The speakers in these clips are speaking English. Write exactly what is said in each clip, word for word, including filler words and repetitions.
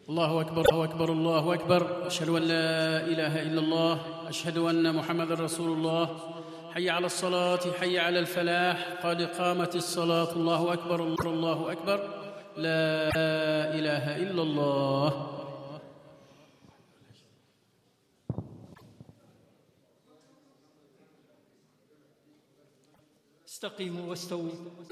الله أكبر الله أكبر الله أكبر. أشهد أن لا إله إلا الله. أشهد أن محمدًا رسول الله. حي على الصلاة، حي على الفلاح، قد قامت الصلاة. الله أكبر الله أكبر. لا إله إلا الله. استقيموا واستووا.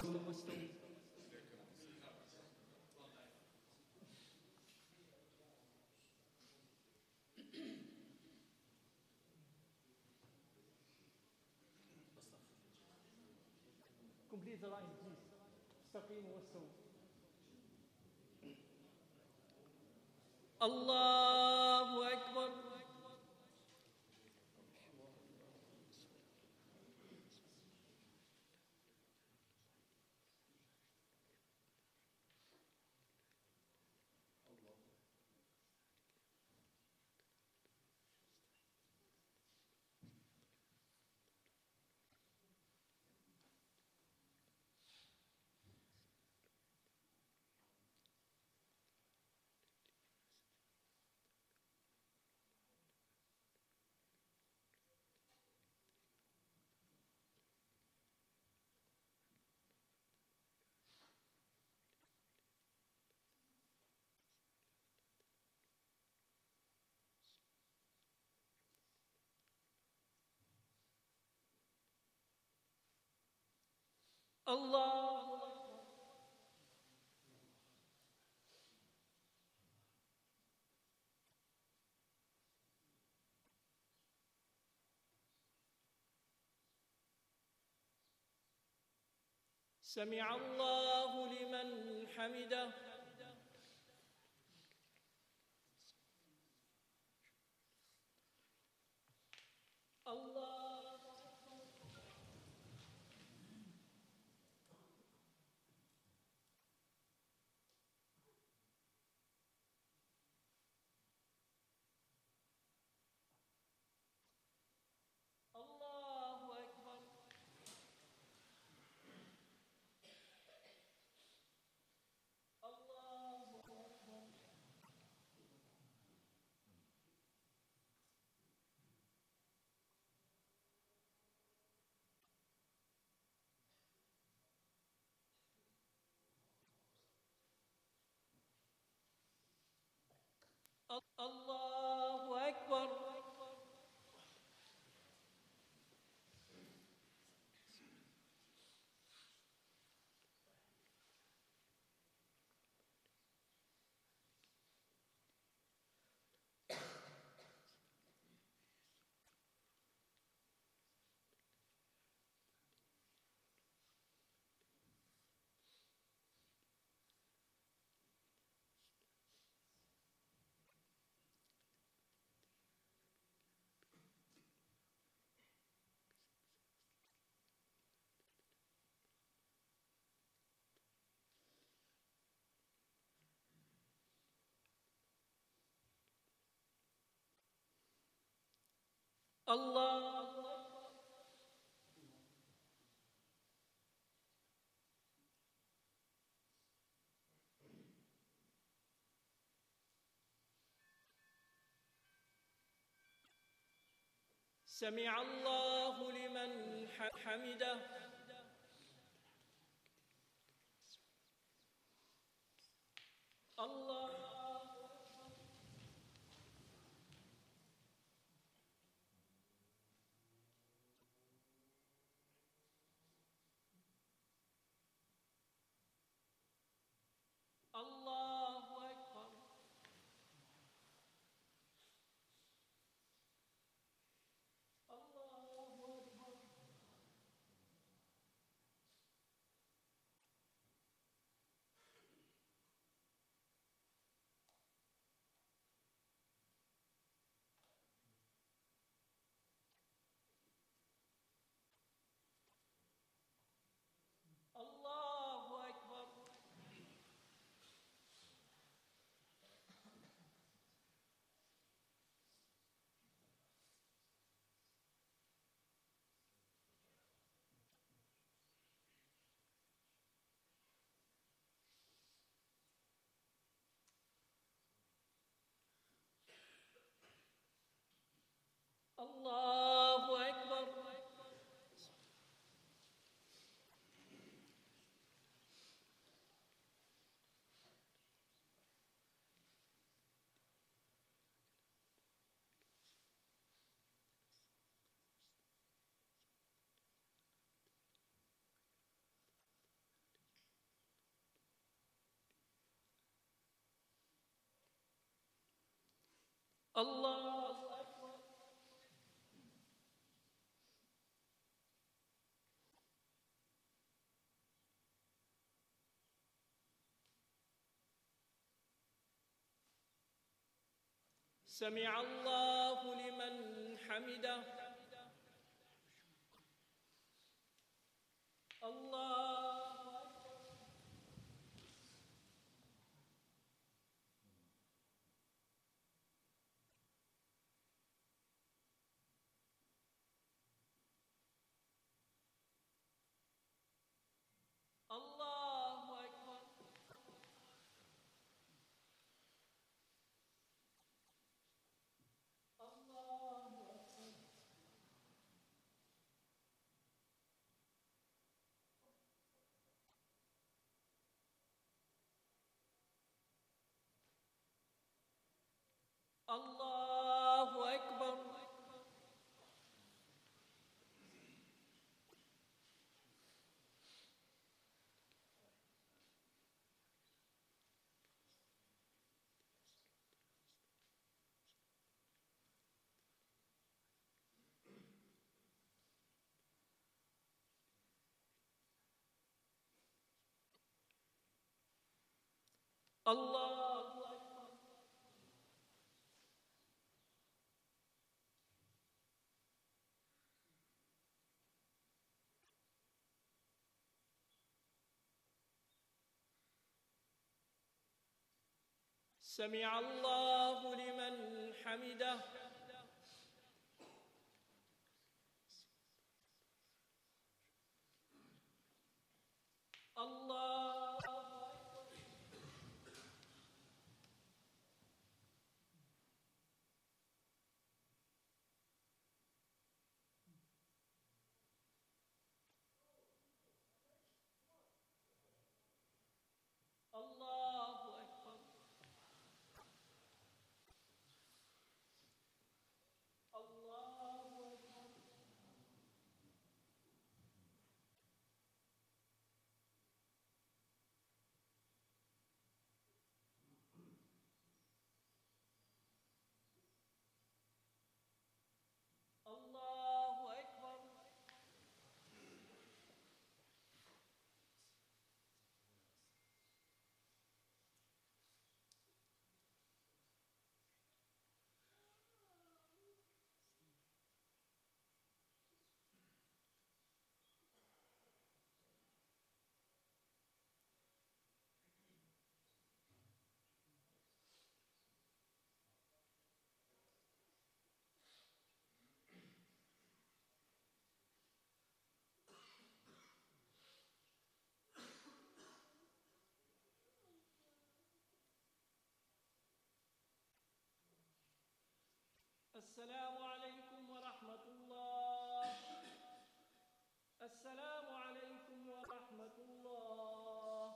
Complete the line, please. استقيموا واستووا. الله أكبر. الله سمع الله لمن حمده. الله الله أكبر. الله سمع الله لمن حمده. الله الله أكبر. الله أكبر. الله أكبر. سمع الله لمن حمده. الله الله أكبر. الله أكبر. الله أكبر. سمع الله لمن حمده. الله الله أكبر. الله أكبر. الله أكبر. السلام عليكم ورحمة الله. السلام عليكم ورحمة الله.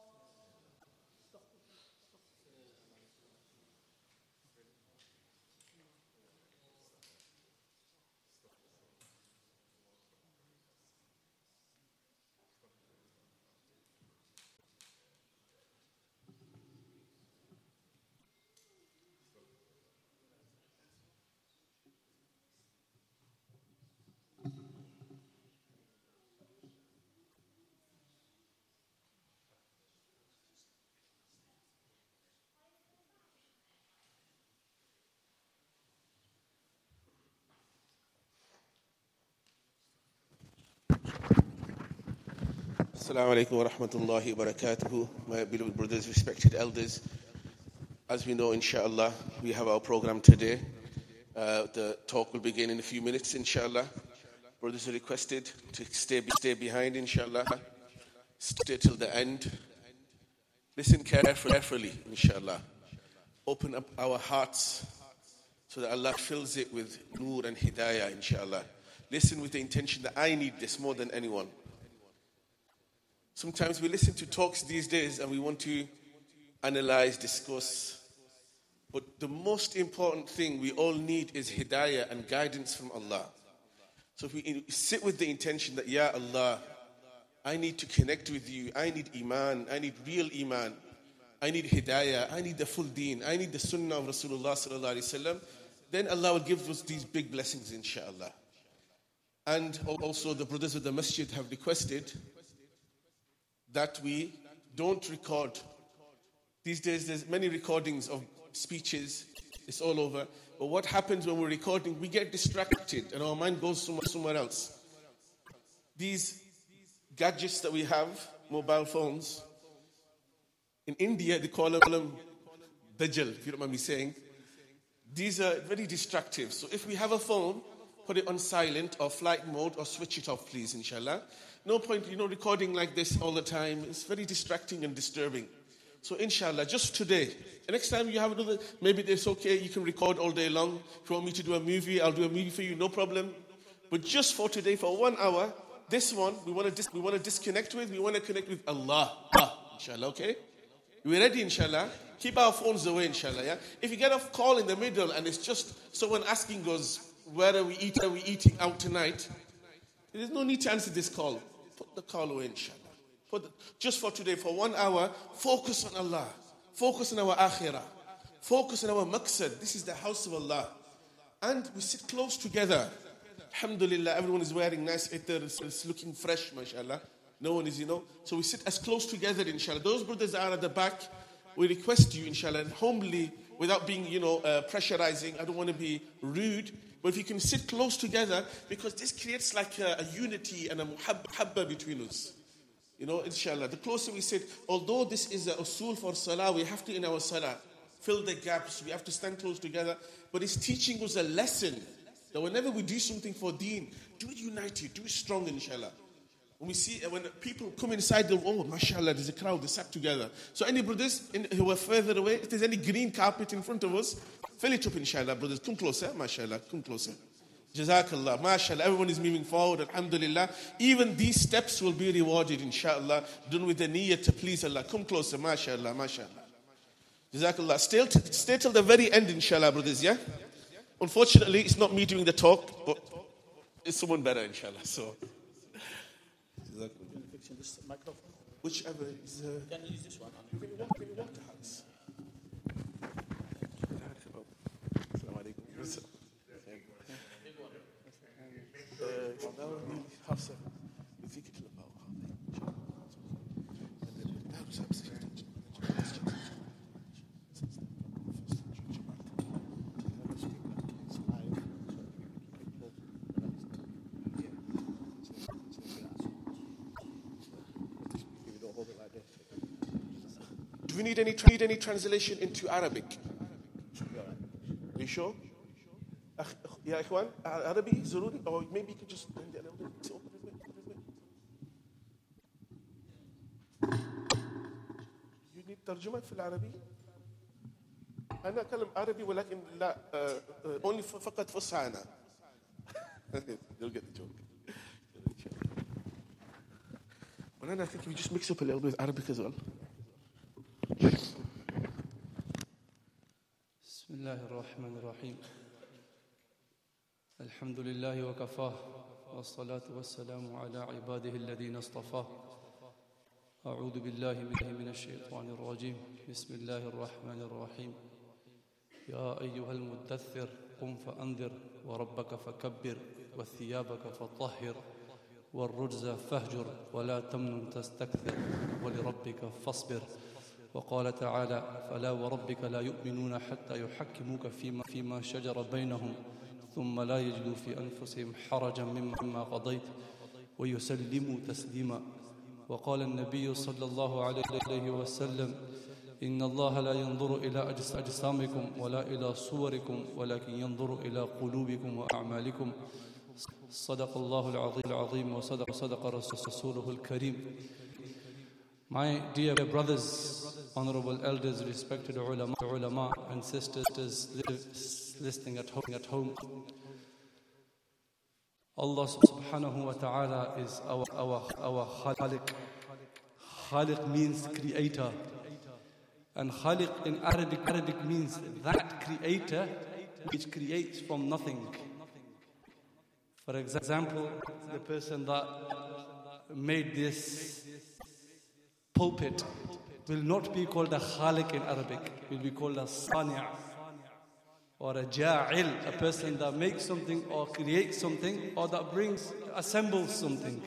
Assalamu alaikum wa rahmatullahi wa barakatuhu. My beloved brothers, respected elders. As we know, inshallah, we have our program today. Uh, the talk will begin in a few minutes, inshallah. Brothers are requested to stay, stay behind, inshallah. Stay till the end. Listen carefully, inshallah. Open up our hearts so that Allah fills it with nur and hidayah, inshallah. Listen with the intention that I need this more than anyone. Sometimes we listen to talks these days and we want to analyze, discuss. But the most important thing we all need is hidayah and guidance from Allah. So if we sit with the intention that, Ya Allah, I need to connect with you. I need iman. I need real iman. I need hidayah. I need the full deen. I need the sunnah of Rasulullah sallallahu alaihi wasallam. Then Allah will give us these big blessings, inshallah. And also the brothers of the masjid have requested that we don't record. These days there's many recordings of speeches. It's all over. But what happens when we're recording, we get distracted and our mind goes somewhere, somewhere else. These gadgets that we have, mobile phones, in India they call them dajjal, if you don't mind me saying. These are very destructive. So if we have a phone, put it on silent or flight mode or switch it off, please, inshallah. No point, you know, recording like this all the time. It's very distracting and disturbing. So inshallah, just today. The next time you have another, maybe it's okay, you can record all day long. If you want me to do a movie, I'll do a movie for you, no problem. But just for today, for one hour, this one, we want to dis- we want to disconnect with, we want to connect with Allah. Ah, inshallah, okay? We're ready, inshallah. Keep our phones away, inshallah, yeah? If you get a call in the middle and it's just someone asking us, where are we eating, are we eating out tonight? There's no need to answer this call. Put the call away, inshallah. Put the, just for today, for one hour, focus on Allah. Focus on our akhirah. Focus on our maqsad. This is the house of Allah. And we sit close together. Alhamdulillah, everyone is wearing nice itar, it's looking fresh, mashallah. No one is, you know. So we sit as close together, inshallah. Those brothers that are at the back, we request you, inshallah, and humbly, without being, you know, uh, pressurizing. I don't want to be rude. But if you can sit close together, because this creates like a, a unity and a muhabba between us. You know, inshallah. The closer we sit, although this is a usul for salah, we have to, in our salah, fill the gaps. We have to stand close together. But it's teaching us a lesson that whenever we do something for deen, do it united, do it strong, inshallah. When we see, when people come inside, the oh, mashallah, there's a crowd, they sat together. So any brothers in, who are further away, if there's any green carpet in front of us, fill it up, inshallah, brothers. Come closer, mashallah, come closer. Jazakallah, mashallah. Everyone is moving forward, alhamdulillah. Even these steps will be rewarded, inshallah, done with the niyyah to please Allah. Come closer, mashallah, mashallah. Jazakallah. Stay, t- stay till the very end, inshallah, brothers, yeah? Unfortunately, it's not me doing the talk, but it's someone better, inshallah. So, This microphone. whichever is. Uh, Can you use this one? Can you walk, can you walk to Hans? Assalamu alaikum. Hafsa, يذيك الأباء Do we need any need any translation into Arabic? Are you sure? يا إخوان عربي ضروري or maybe you could just bend it a little bit. Open it a bit, open it a bit. You need ترجمة في العربي؟ أنا أتكلم عربي ولكن لا uh, only فقط فصحى أنا. You'll get the joke. But then I think we just mix up a little bit with Arabic as well. بسم الله الرحمن الرحيم الحمد لله وكفاه والصلاة والسلام على عباده الذين اصطفاه أعوذ بالله من الشيطان الرجيم بسم الله الرحمن الرحيم يا أيها المدثر قم فأنذر وربك فكبر وثيابك فطهر والرجز فاهجر ولا تمنن تستكثر ولربك فاصبر وقال تعالى فلا وربك لا يؤمنون حتى يحكموك فيما, فيما شجر بينهم ثم لا يجدوا في أنفسهم حرجا مما قضيت ويسلموا تسليما وقال النبي صلى الله عليه وسلم إن الله لا ينظر إلى أجسامكم ولا إلى صوركم ولكن ينظر إلى قلوبكم وأعمالكم صدق الله العظيم وصدق صدق رسوله الكريم. My dear brothers, honorable elders, respected ulama, ulama and sisters, is listening at home. At home. Allah subhanahu wa ta'ala is our, our, our Khaliq. Khaliq means creator. And Khaliq in Arabic, Arabic means that creator which creates from nothing. For example, the person that made this pulpit will not be called a Khaliq in Arabic. Will be called a Sani' or a Ja'il, a person that makes something or creates something or that brings, assembles something.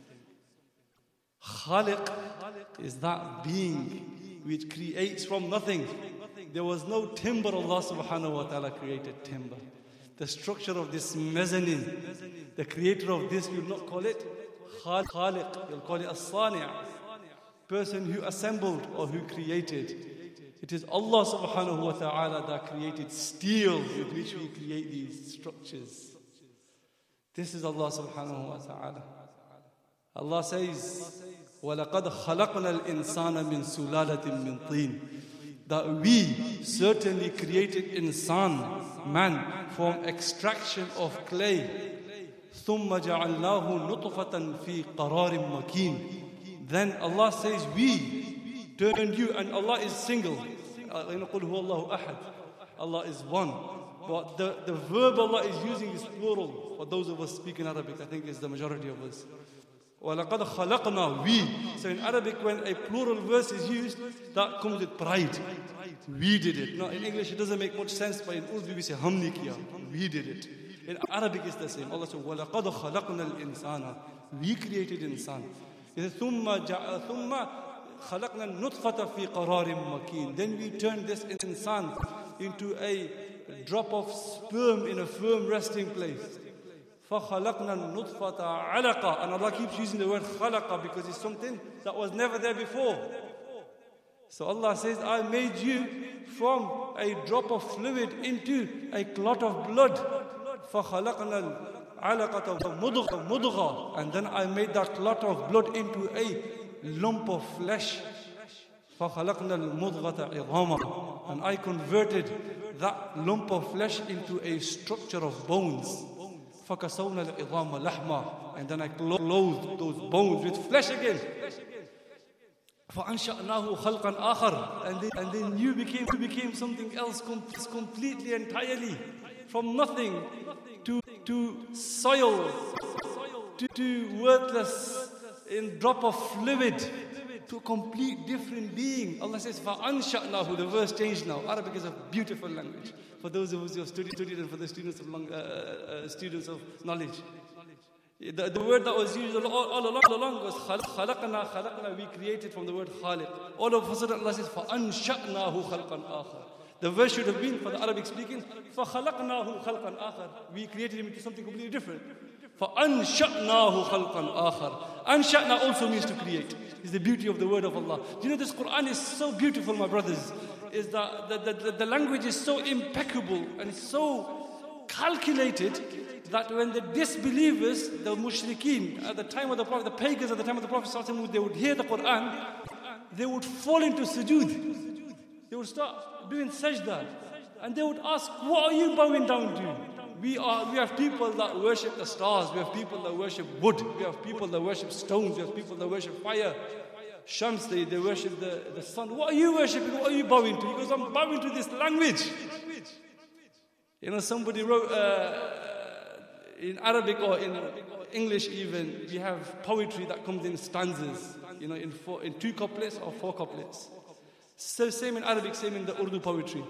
Khaliq is that being which creates from nothing. There was no timber. Allah subhanahu wa ta'ala created timber. The structure of this mezzanine, the creator of this, you will not call it Khaliq, you'll call it a Sani', person who assembled or who created. It is Allah subhanahu wa ta'ala that created steel with which we create these structures. This is Allah subhanahu wa ta'ala. Allah says, وَلَقَدْ خَلَقْنَا الْإِنسَانَ مِنْ سُلَالَةٍ مِنْ طِينٍ, that we certainly created insan, man, from extraction of clay. ثُمَّ جَعَلْنَاهُ نُطْفَةً فِي قَرَارٍ مَكِينٍ. Then Allah says, we turned you, and Allah is single. قُلْ هُوَ اللَّهُ أَحَدٌ. Allah is one. But the, the verb Allah is using is plural. For those of us speaking Arabic, I think it's the majority of us. وَلَقَدْ خَلَقْنَا, we. So in Arabic, when a plural verse is used, that comes with pride. We did it. No, in English it doesn't make much sense, but in Urdu we say, humni kiya. We did it. In Arabic it's the same. Allah says, وَلَقَدْ خَلَقْنَا الْإِنسَانَ. We created insan. He says, ثُمَّ جَعَ ثُمَّ خَلَقْنَا النُّطْفَةَ فِي قَرَارٍ مَكِينٍ. Then we turned this insan into a drop of sperm in a firm resting place. فَخَلَقْنَا النُّطْفَةَ عَلَقًا. And Allah keeps using the word khalaqa because it's something that was never there before. So Allah says, I made you from a drop of fluid into a clot of blood. فَخَلَقْنَا الْعَلَقَةَ مُضْغَةً. And then I made that clot of blood into a lump of flesh. فَخَلَقْنَا الْمُضْغَةَ عِظَامًا. And I converted that lump of flesh into a structure of bones. فَكَسَوْنَا الْعِظَامَ لَحْمًا. And then I clothed those bones with flesh again. فَأَنْشَأْنَاهُ خَلْقًا آخَرَ. And then, and then you became, you became something else com- completely, entirely. From nothing to, to soil, to, to worthless in drop of fluid, to a complete different being. Allah says, فَأَنْشَأْنَاهُ. The verse changed now. Arabic is a beautiful language. For those of us who have studied, studied and for the students of, long, uh, uh, students of knowledge. The, the word that was used all, all, along, all along was خَلَقْنَا خَلَقْنَا. We created from the word khaliq. All of a sudden Allah says, فَأَنْشَأْنَاهُ خَلْقًا آخَرَ. The verse should have been, for the Arabic speaking, فَخَلَقْنَاهُ خَلْقًا آخَرَ. We created him into something completely different. فَأَنْشَأْنَاهُ خَلْقًا آخَرَ. Ansha'na also means to create. It's the beauty of the word of Allah. Do you know this Quran is so beautiful, my brothers? Is that the, the, the, the language is so impeccable and so calculated that when the disbelievers, the mushrikeen, at the time of the Prophet, the pagans at the time of the Prophet, they would hear the Quran, they would fall into sujood. They would start doing sajda. And they would ask, what are you bowing down to? We are. We have people that worship the stars. We have people that worship wood. We have people that worship stones. We have people that worship fire. Shams, they, they worship the, the sun. What are you worshipping? What are you bowing to? He goes, I'm bowing to this language. You know, somebody wrote uh, in Arabic or in English even, we have poetry that comes in stanzas, you know, in four, in two couplets or four couplets. So same in Arabic, same in the Urdu poetry.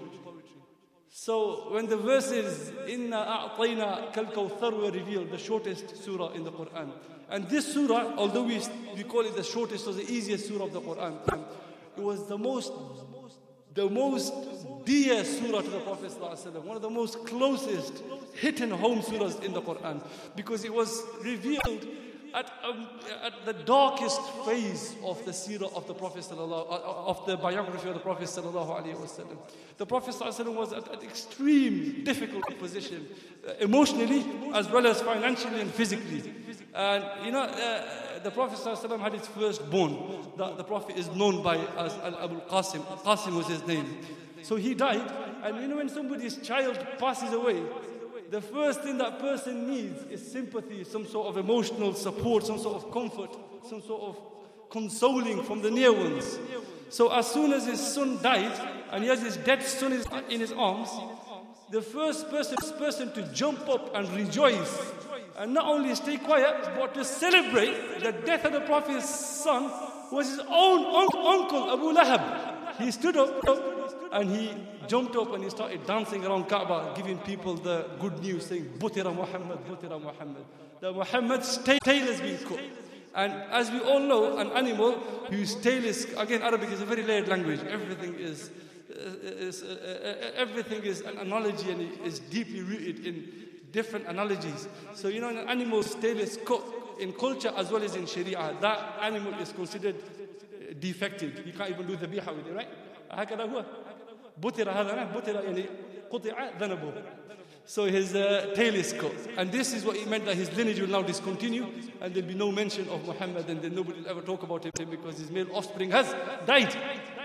So when the verses Inna a'tayna kal kawthar were revealed, the shortest surah in the Quran. And this surah, although we, we call it the shortest or the easiest surah of the Quran, it was the most the most dear surah to the Prophet ﷺ, one of the most closest hidden home surahs in the Quran, because it was revealed at, um, at the darkest phase of the seerah of the Prophet sallallahu, of the biography of the Prophet sallallahu alaihi wasallam. The Prophet sallallahu was at an extreme difficult position, uh, emotionally as well as financially and physically. And you know, uh, the Prophet sallallahu had his firstborn. The, the Prophet is known by as Abu Qasim. Qasim was his name. So he died, And you know, when somebody's child passes away, the first thing that person needs is sympathy, some sort of emotional support, some sort of comfort, some sort of consoling from the near ones. So as soon as his son died, and he has his dead son in his arms, the first person, person to jump up and rejoice, and not only stay quiet, but to celebrate the death of the Prophet's son was his own un- uncle, Abu Lahab. He stood up and he jumped up and he started dancing around Kaaba, giving people the good news, saying, Butira Muhammad, Butira Muhammad. That Muhammad's tail has been cut. And as we all know, an animal whose tail is, again, Arabic is a very layered language. Everything is, is uh, everything is an analogy, and it is deeply rooted in different analogies. So, you know, an animal's tail is cut in culture as well as in Sharia. That animal is considered defective. You can't even do the biha with it, right? هكذا هو. بطر هذا بطر يعني قطع ذنبه. So his uh, tail is cut. And this is what it meant, that his lineage will now discontinue, and there'll be no mention of Muhammad, and then nobody will ever talk about him because his male offspring has died.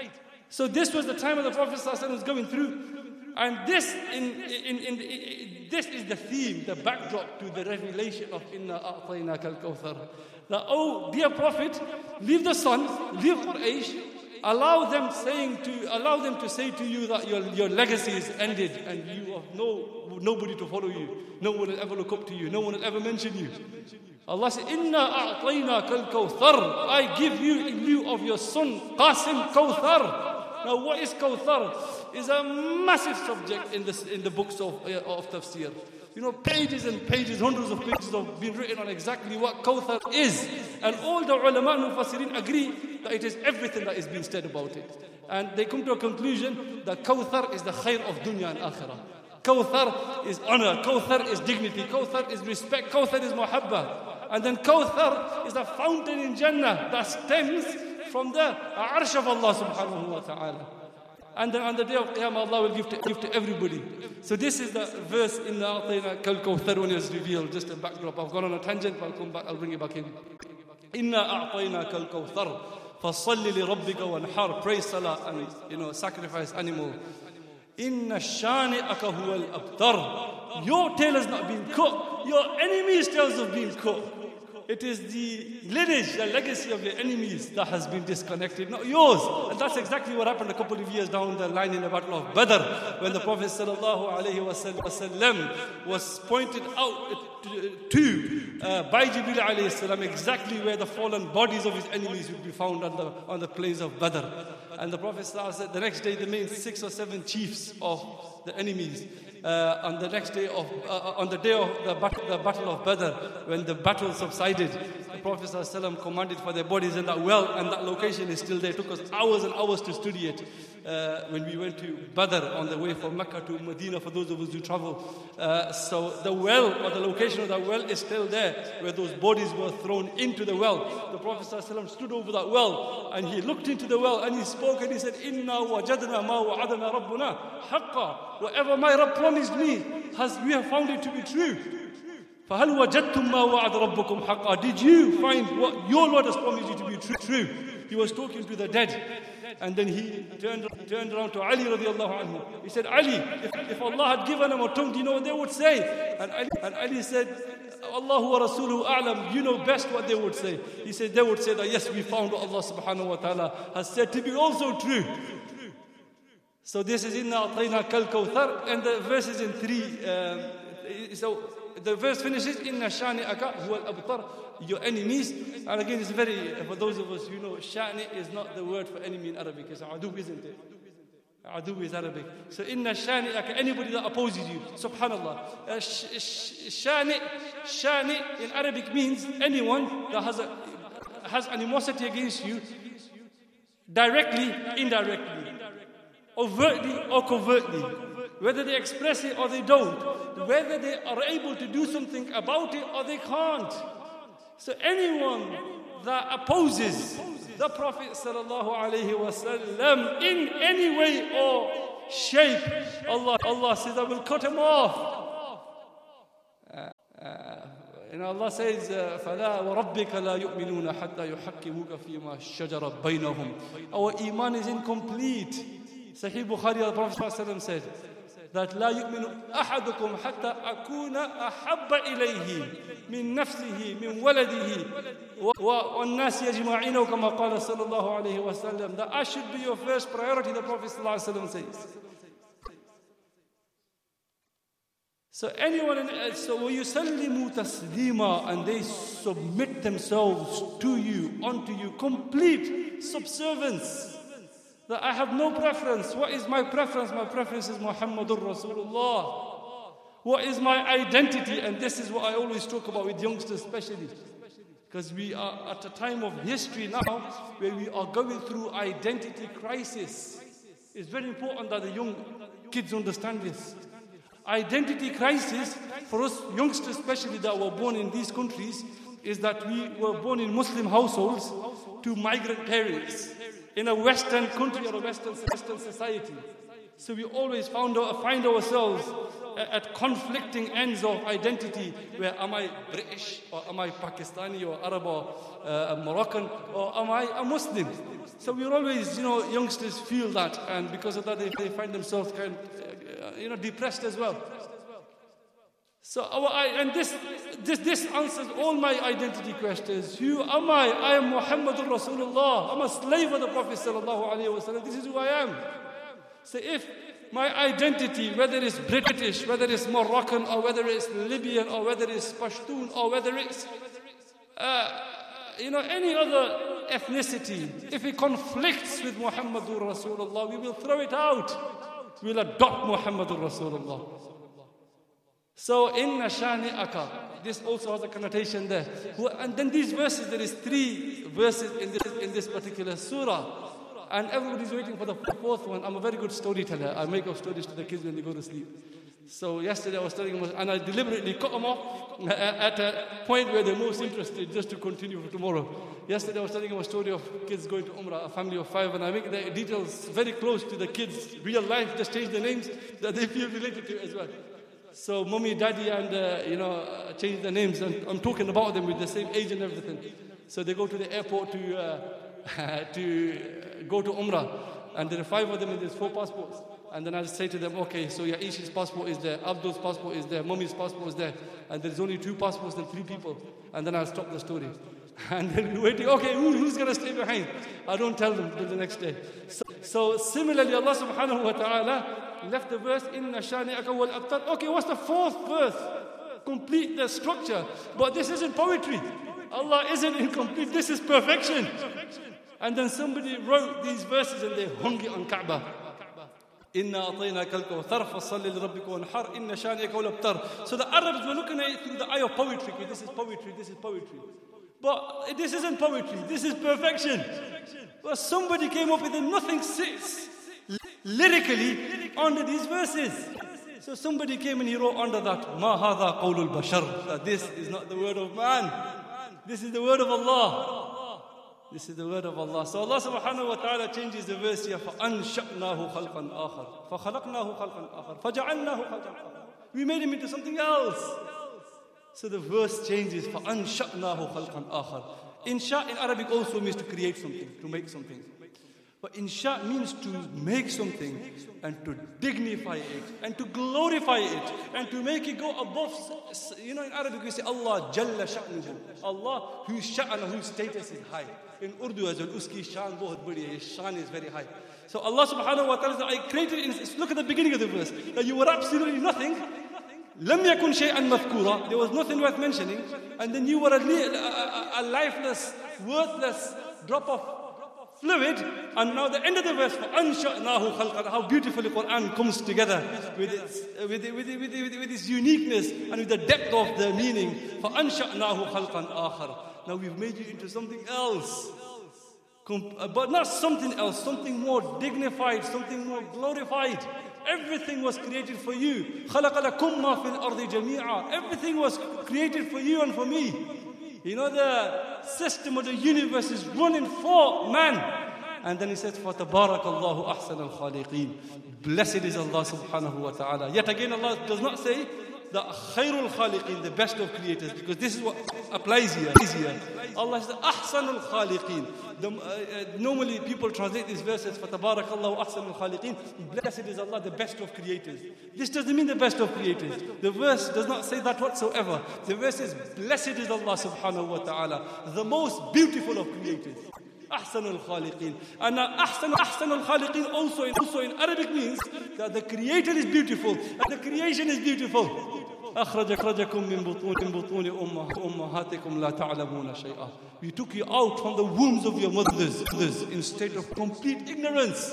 So this was the time of the Prophet ﷺ was going through. And this in, in, in, in, this is the theme, the backdrop to the revelation of Inna A'tainaka al-Kawthar. That, oh, dear Prophet, leave the sun, leave Quraysh, allow them saying to allow them to say to you that your, your legacy is ended and you have no nobody to follow you. No one will ever look up to you. No one will ever mention you. Allah said, Inna a'tainaka al-Kawthar. I give you in lieu of your son Qasim Kawthar. Now, what is Kawthar? Is a massive subject in the in the books of uh, of tafsir. You know, pages and pages, hundreds of pages have been written on exactly what Kawthar is. And all the ulama and mufassirin agree that it is everything that is being said about it. And they come to a conclusion that Kawthar is the khair of dunya and akhirah. Kawthar is honor, Kawthar is dignity, Kawthar is respect, Kawthar is muhabba. And then Kawthar is a fountain in Jannah that stems from the arsh of Allah subhanahu wa ta'ala. And then on the day of Qiyamah, Allah will give to, give to everybody. So this is the verse in the A'tainaka al-Kawthar when it was revealed. Just a backdrop. I've gone on a tangent, but I'll come back. I'll bring it back in. Inna a'tainaka al-Kawthar fasalli li rabbika wanhar. Pray salah and, you know, sacrifice animal. Inna shani'aka huwa al-abtar. Your tail has not been cut. Your enemies' tails have been cut. It is the lineage, the legacy of your enemies that has been disconnected, not yours. And that's exactly what happened a couple of years down the line in the Battle of Badr, when the Prophet sallallahu alaihi wasallam was pointed out to uh, by Jibreel alayhi salam exactly where the fallen bodies of his enemies would be found on the on the plains of Badr. And the Prophet sallallahu said the next day the main six or seven chiefs of the enemies. Uh, on the next day of, uh, on the day of the, bat- the battle of Badr, when the battle subsided, the Prophet ﷺ commanded for their bodies in that well, and that location is still there. It took us hours and hours to study it uh, when we went to Badr on the way from Mecca to Medina, for those of us who travel. Uh, so the well, or the location of that well is still there, where those bodies were thrown into the well. The Prophet ﷺ stood over that well, and he looked into the well, and he spoke, and he said, Inna wajadna ma wa'adana rabbuna haqqa. Whatever my Rabb promised me, has we have found it to be true. فَهَلْ وَجَدْتُمْ مَا وَعَدَ رَبُّكُمْ حَقًّا. Did you find what your Lord has promised you to be true? true? He was talking to the dead. And then he turned, turned around to Ali radiallahu anhu. He said, Ali, if, if Allah had given them a tongue, do you know what they would say? And Ali, and Ali said, Allahu wa Rasuluhu a'lam, you know best what they would say. He said, they would say that, yes, we found what Allah subhanahu wa ta'ala has said to be also true. So this is Inna A'tainaka al-Kawthar, and the verse is in three. Um, so the verse finishes, Inna shani'aka huwa al-abtar, your enemies. And again, it's very, for those of us who know, shani is not the word for enemy in Arabic. It's adu, isn't it? Adu is Arabic. So Inna shani'aka, anybody that opposes you. Subhanallah. Uh, shani, shani in Arabic means anyone that has, a, has animosity against you, directly, indirectly. Overtly or covertly, whether they express it or they don't, whether they are able to do something about it or they can't. So anyone that opposes the Prophet sallallahu alaihi wasallam in any way or shape, Allah, Allah says, I will cut him off. Uh, uh, and Allah says, فَلَا وَرَبِّكَ لَا يُؤْمِنُونَ حَتَّى يُحَكِّمُوكَ فِي مَا شَجَرَ بَيْنَهُم. Our iman is incomplete. Sahih Bukhari, the Prophet ﷺ said that لا يؤمن أحدكم حتى أكون أحب إليه من نفسه من ولده والناس يجمعين كما قال صلى الله عليه وسلم. That I should be your first priority, the Prophet ﷺ says. So anyone, so وَيُسَلِّمُوا تَسْلِيمًا, and they submit themselves to you, unto you, complete subservience. That I have no preference. What is my preference? My preference is Muhammadur Rasulullah. What is my identity? And this is what I always talk about with youngsters especially. Because we are at a time of history now where we are going through identity crisis. It's very important that the young kids understand this. Identity crisis for us youngsters especially that were born in these countries is that we were born in Muslim households to migrant parents in a Western country or a Western, Western society. So we always found out, find ourselves at conflicting ends of identity, where am I British or am I Pakistani or Arab or uh, Moroccan or am I a Muslim? So we're always, you know, youngsters feel that, and because of that they, they find themselves kind of, uh, you know, depressed as well. So our, and this, this, this answers all my identity questions. Who am I? I am Muhammadur Rasulullah. I'm a slave of the Prophet sallallahu alaihi wasallam. This is who I am. So if my identity, whether it's British, whether it's Moroccan, or whether it's Libyan, or whether it's Pashtun, or whether it's, uh, you know, any other ethnicity, if it conflicts with Muhammadur Rasulullah, we will throw it out. We'll adopt Muhammadur Rasulullah. So, inna shani'aka, this also has a connotation there. And then these verses, there is three verses in this, in this particular surah. And everybody's waiting for the fourth one. I'm a very good storyteller. I make up stories to the kids when they go to sleep. So yesterday I was telling them, and I deliberately cut them off at a point where they're most interested, just to continue for tomorrow. Yesterday I was telling them a story of kids going to Umrah, a family of five, and I make the details very close to the kids' real life, just change the names that they feel related to as well. So mommy, daddy, and uh, you know, uh, change the names, and I'm talking about them with the same age and everything. So they go to the airport to uh, to go to Umrah, and there are five of them, and there's four passports. And then I say to them, okay, so Yaishi's passport is there, Abdul's passport is there, mommy's passport is there, and there's only two passports and three people. And then I'll stop the story. And then we're waiting, okay, who, who's going to stay behind? I don't tell them till the next day. So, so similarly, Allah subhanahu wa ta'ala left the verse, Inna shani'aka wal abtar. Okay, what's the fourth verse? Complete the structure. But this isn't poetry. Allah isn't incomplete. This is perfection. And then somebody wrote these verses and they hung it on Kaaba. Inna a'tainaka al-kawthar fasalli li rabbika wanhar inna shani'aka wal abtar. So the Arabs were looking at it through the eye of poetry. This is poetry, this is poetry. But this isn't poetry, this is perfection. But somebody came up with it, nothing sits lyrically under these verses. So somebody came and he wrote under that, Ma hadha qawlul bashar, that this is not the word of man. This is the word of Allah. This is the word of Allah. So Allah subhanahu wa ta'ala changes the verse here. فَأَنْشَأْنَاهُ خَلْقًا آخَرَ فَخَلَقْنَاهُ خَلْقًا آخَرَ فَجَعَلْنَاهُ خَلْقًا آخَرَ. We made him into something else. So the verse changes. فَأَنْشَأْنَاهُ خَلْقًا آخَرَ. Insha in Arabic also means to create something, to make something. But insha means to make something and to dignify it and to glorify it and to make it go above. You know, in Arabic we say Allah Jalla Sha'nuhu. Allah whose sha'an, whose status is high. In Urdu as well, uski shan bahut badi hai, his shan is very high. So Allah subhanahu wa ta'ala says, I created, in, look at the beginning of the verse, that you were absolutely nothing. Lam yakun shay'an mafkura, there was nothing worth mentioning. And then you were a, a, a lifeless, worthless drop of fluid. And now the end of the verse, فَأَنْشَأْنَاهُ خَلْقًا. How beautifully Quran comes together with its, with, it, with, it, with, it, with its uniqueness and with the depth of the meaning. فَأَنْشَأْنَاهُ خَلْقًا آخَرَ. Now we've made you into something else. But not something else, something more dignified, something more glorified. Everything was created for you. خَلَقَ لَكُمْ مَا فِي الْأَرْضِ جَمِيعًا. Everything was created for you and for me. You know, the system of the universe is running for man. And then he says, فَتَبَارَكَ اللَّهُ أَحْسَنَ الْخَالِقِينَ. Blessed is Allah subhanahu wa ta'ala. Yet again Allah does not say, the khairul khaliqeen, the best of creators, because this is what applies here. here. Allah says ahsanul khaliqeen. The, uh, uh, normally people translate these verses for tabarakallahu ahsanul khaliqeen. Blessed is Allah, the best of creators. This doesn't mean the best of creators. The verse does not say that whatsoever. The verse says blessed is Allah subhanahu wa ta'ala, the most beautiful of creators. Ahsanul khaliqeen. And uh, ahsan, ahsanul khaliqeen also in, also in Arabic means that the creator is beautiful and the creation is beautiful. أخرجكم من بطون بطون أمهاتكم لا تعلمون شيئا. We took you out from the wombs of your mothers in state of complete ignorance.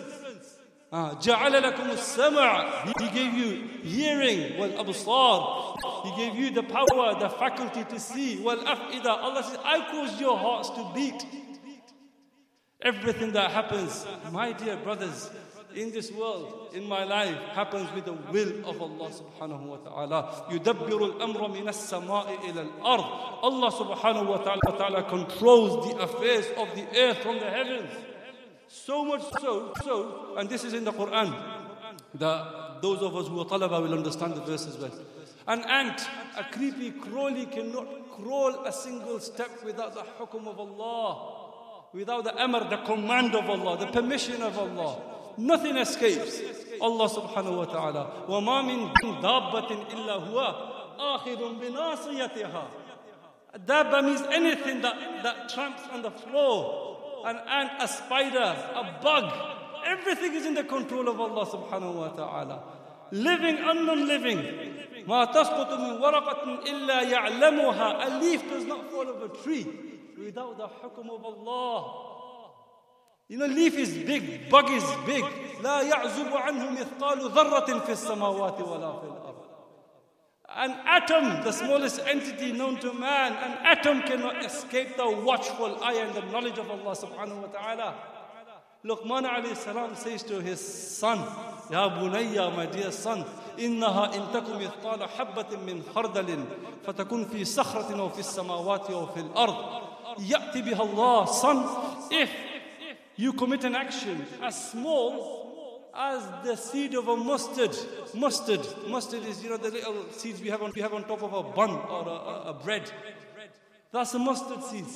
جعل لكم السمع. He gave you hearing, والأبصار. He gave you the power, the faculty to see. والأفئدة. Allah says, I caused your hearts to beat. Everything that happens, my dear brothers, in this world, in my life, happens with the will of Allah subhanahu wa ta'ala. يُدَبِّرُ الْأَمْرَ مِنَ السَّمَاءِ إِلَى الْأَرْضِ. Allah subhanahu wa ta'ala controls the affairs of the earth from the heavens. So much so, so, and this is in the Quran. The, those of us who are talaba will understand the verses well. An ant, a creepy crawly cannot crawl a single step without the hukum of Allah, without the amr, the command of Allah, the permission of Allah. Nothing escapes Allah subhanahu wa ta'ala. وَمَا مِن دَابَّةٍ إِلَّا هُوَ آخِذٌ بِنَاصِيَتِهَا. Dabba means anything that, that tramps on the floor. An ant, a spider, a bug. Everything is in the control of Allah subhanahu wa ta'ala. Living and non-living. مَا تَسْقُطُ مِن وَرَقَةٍ إِلَّا يَعْلَمُهَا. A leaf does not fall off a tree without the hukum of Allah. You know, leaf is big, bug is big. لا يعزب عنه مثقال ذرة في السماوات ولا في الأرض. An atom, the smallest entity known to man, an atom cannot escape the watchful eye and the knowledge of Allah subhanahu wa ta'ala. Luqman alayhi salam says to his son, Ya bunayya, my dear son, إنها إن تكن مثقال حبة من خردل فتكون في صخرة أو في السماوات أو في الأرض يأتي بها الله. Son, if you commit an action as small as the seed of a mustard. Mustard. Mustard is, you know, the little seeds we have on, we have on top of a bun or a, a, a bread. That's a mustard seeds.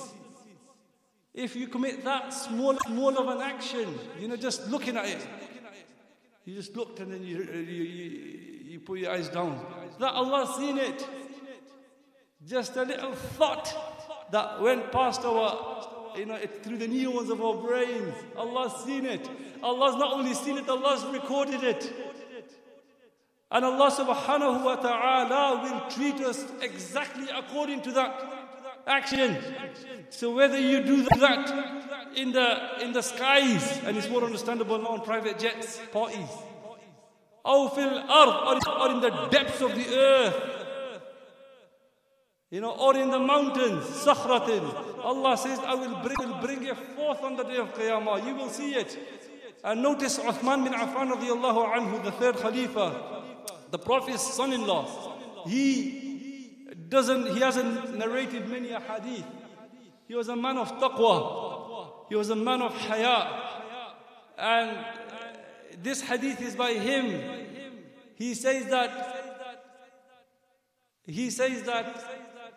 If you commit that small, small of an action, you know, just looking at it, you just looked and then you, you, you, you put your eyes down. That Allah's seen it. Just a little thought that went past our, you know, it, through the neurons of our brains. Allah's seen it. Allah's not only seen it, Allah's recorded it. And Allah subhanahu wa ta'ala will treat us exactly according to that action. So whether you do that in the in the skies, and it's more understandable now on private jets, parties, or fil ard, or in the depths of the earth, you know, or in the mountains, sakhratin. Allah says, I will bring, will bring you forth on the day of Qiyamah. You will see it. And notice Uthman bin Affan radiallahu anhu, the third Khalifa, the Prophet's son-in-law. He doesn't, he hasn't narrated many a hadith. He was a man of taqwa. He was a man of haya. And this hadith is by him. He says that, he says that,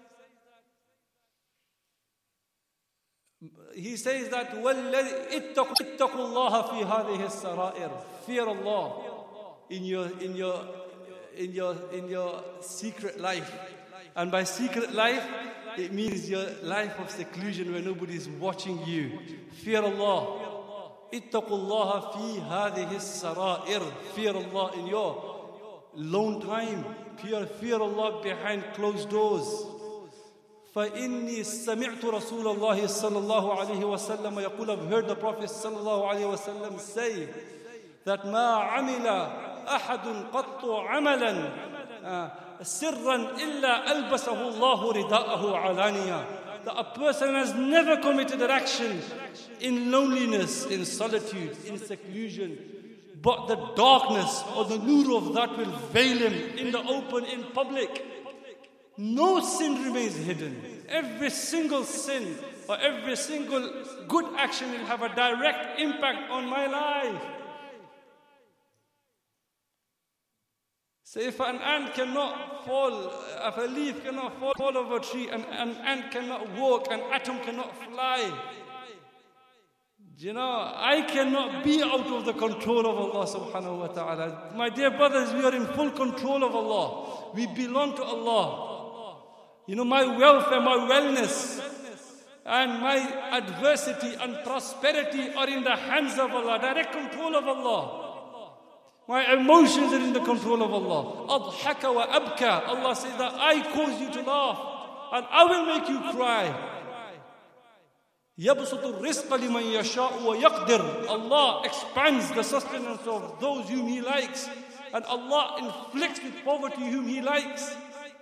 He says that اتقوا الله في هذه السرائر. Fear Allah in your in your in your in your secret life. And by secret life, it means your life of seclusion where nobody is watching you. Fear Allah. اتقوا الله في هذه السرائر. Fear Allah in your lone time. Fear, fear Allah behind closed doors. فإني سمعت رسول الله صلى الله عليه وسلم يقول, I've heard the Prophet صلى الله عليه وسلم say that ما عمل أحد قط عملا سرا إلا ألبسه الله رداءه علانيا. That a person has never committed an action in loneliness, in solitude, in seclusion, but the darkness or the nur of that will veil him in the open, in public. No sin remains hidden. Every single sin or every single good action will have a direct impact on my life. So if an ant cannot fall, if a leaf cannot fall, fall over a tree, and an ant cannot walk, an atom cannot fly, you know, I cannot be out of the control of Allah subhanahu wa ta'ala. My dear brothers, we are in full control of Allah. We belong to Allah. You know, my welfare, my wellness, and my adversity and prosperity are in the hands of Allah, direct control of Allah. My emotions are in the control of Allah. Adhaka wa abka. Allah says that I cause you to laugh and I will make you cry. يَبْسُطُ الرِّزْقَ لِمَنْ يَشَاءُ وَيَقْدِرُ. Allah expands the sustenance of those whom He likes, and Allah inflicts with poverty whom He likes.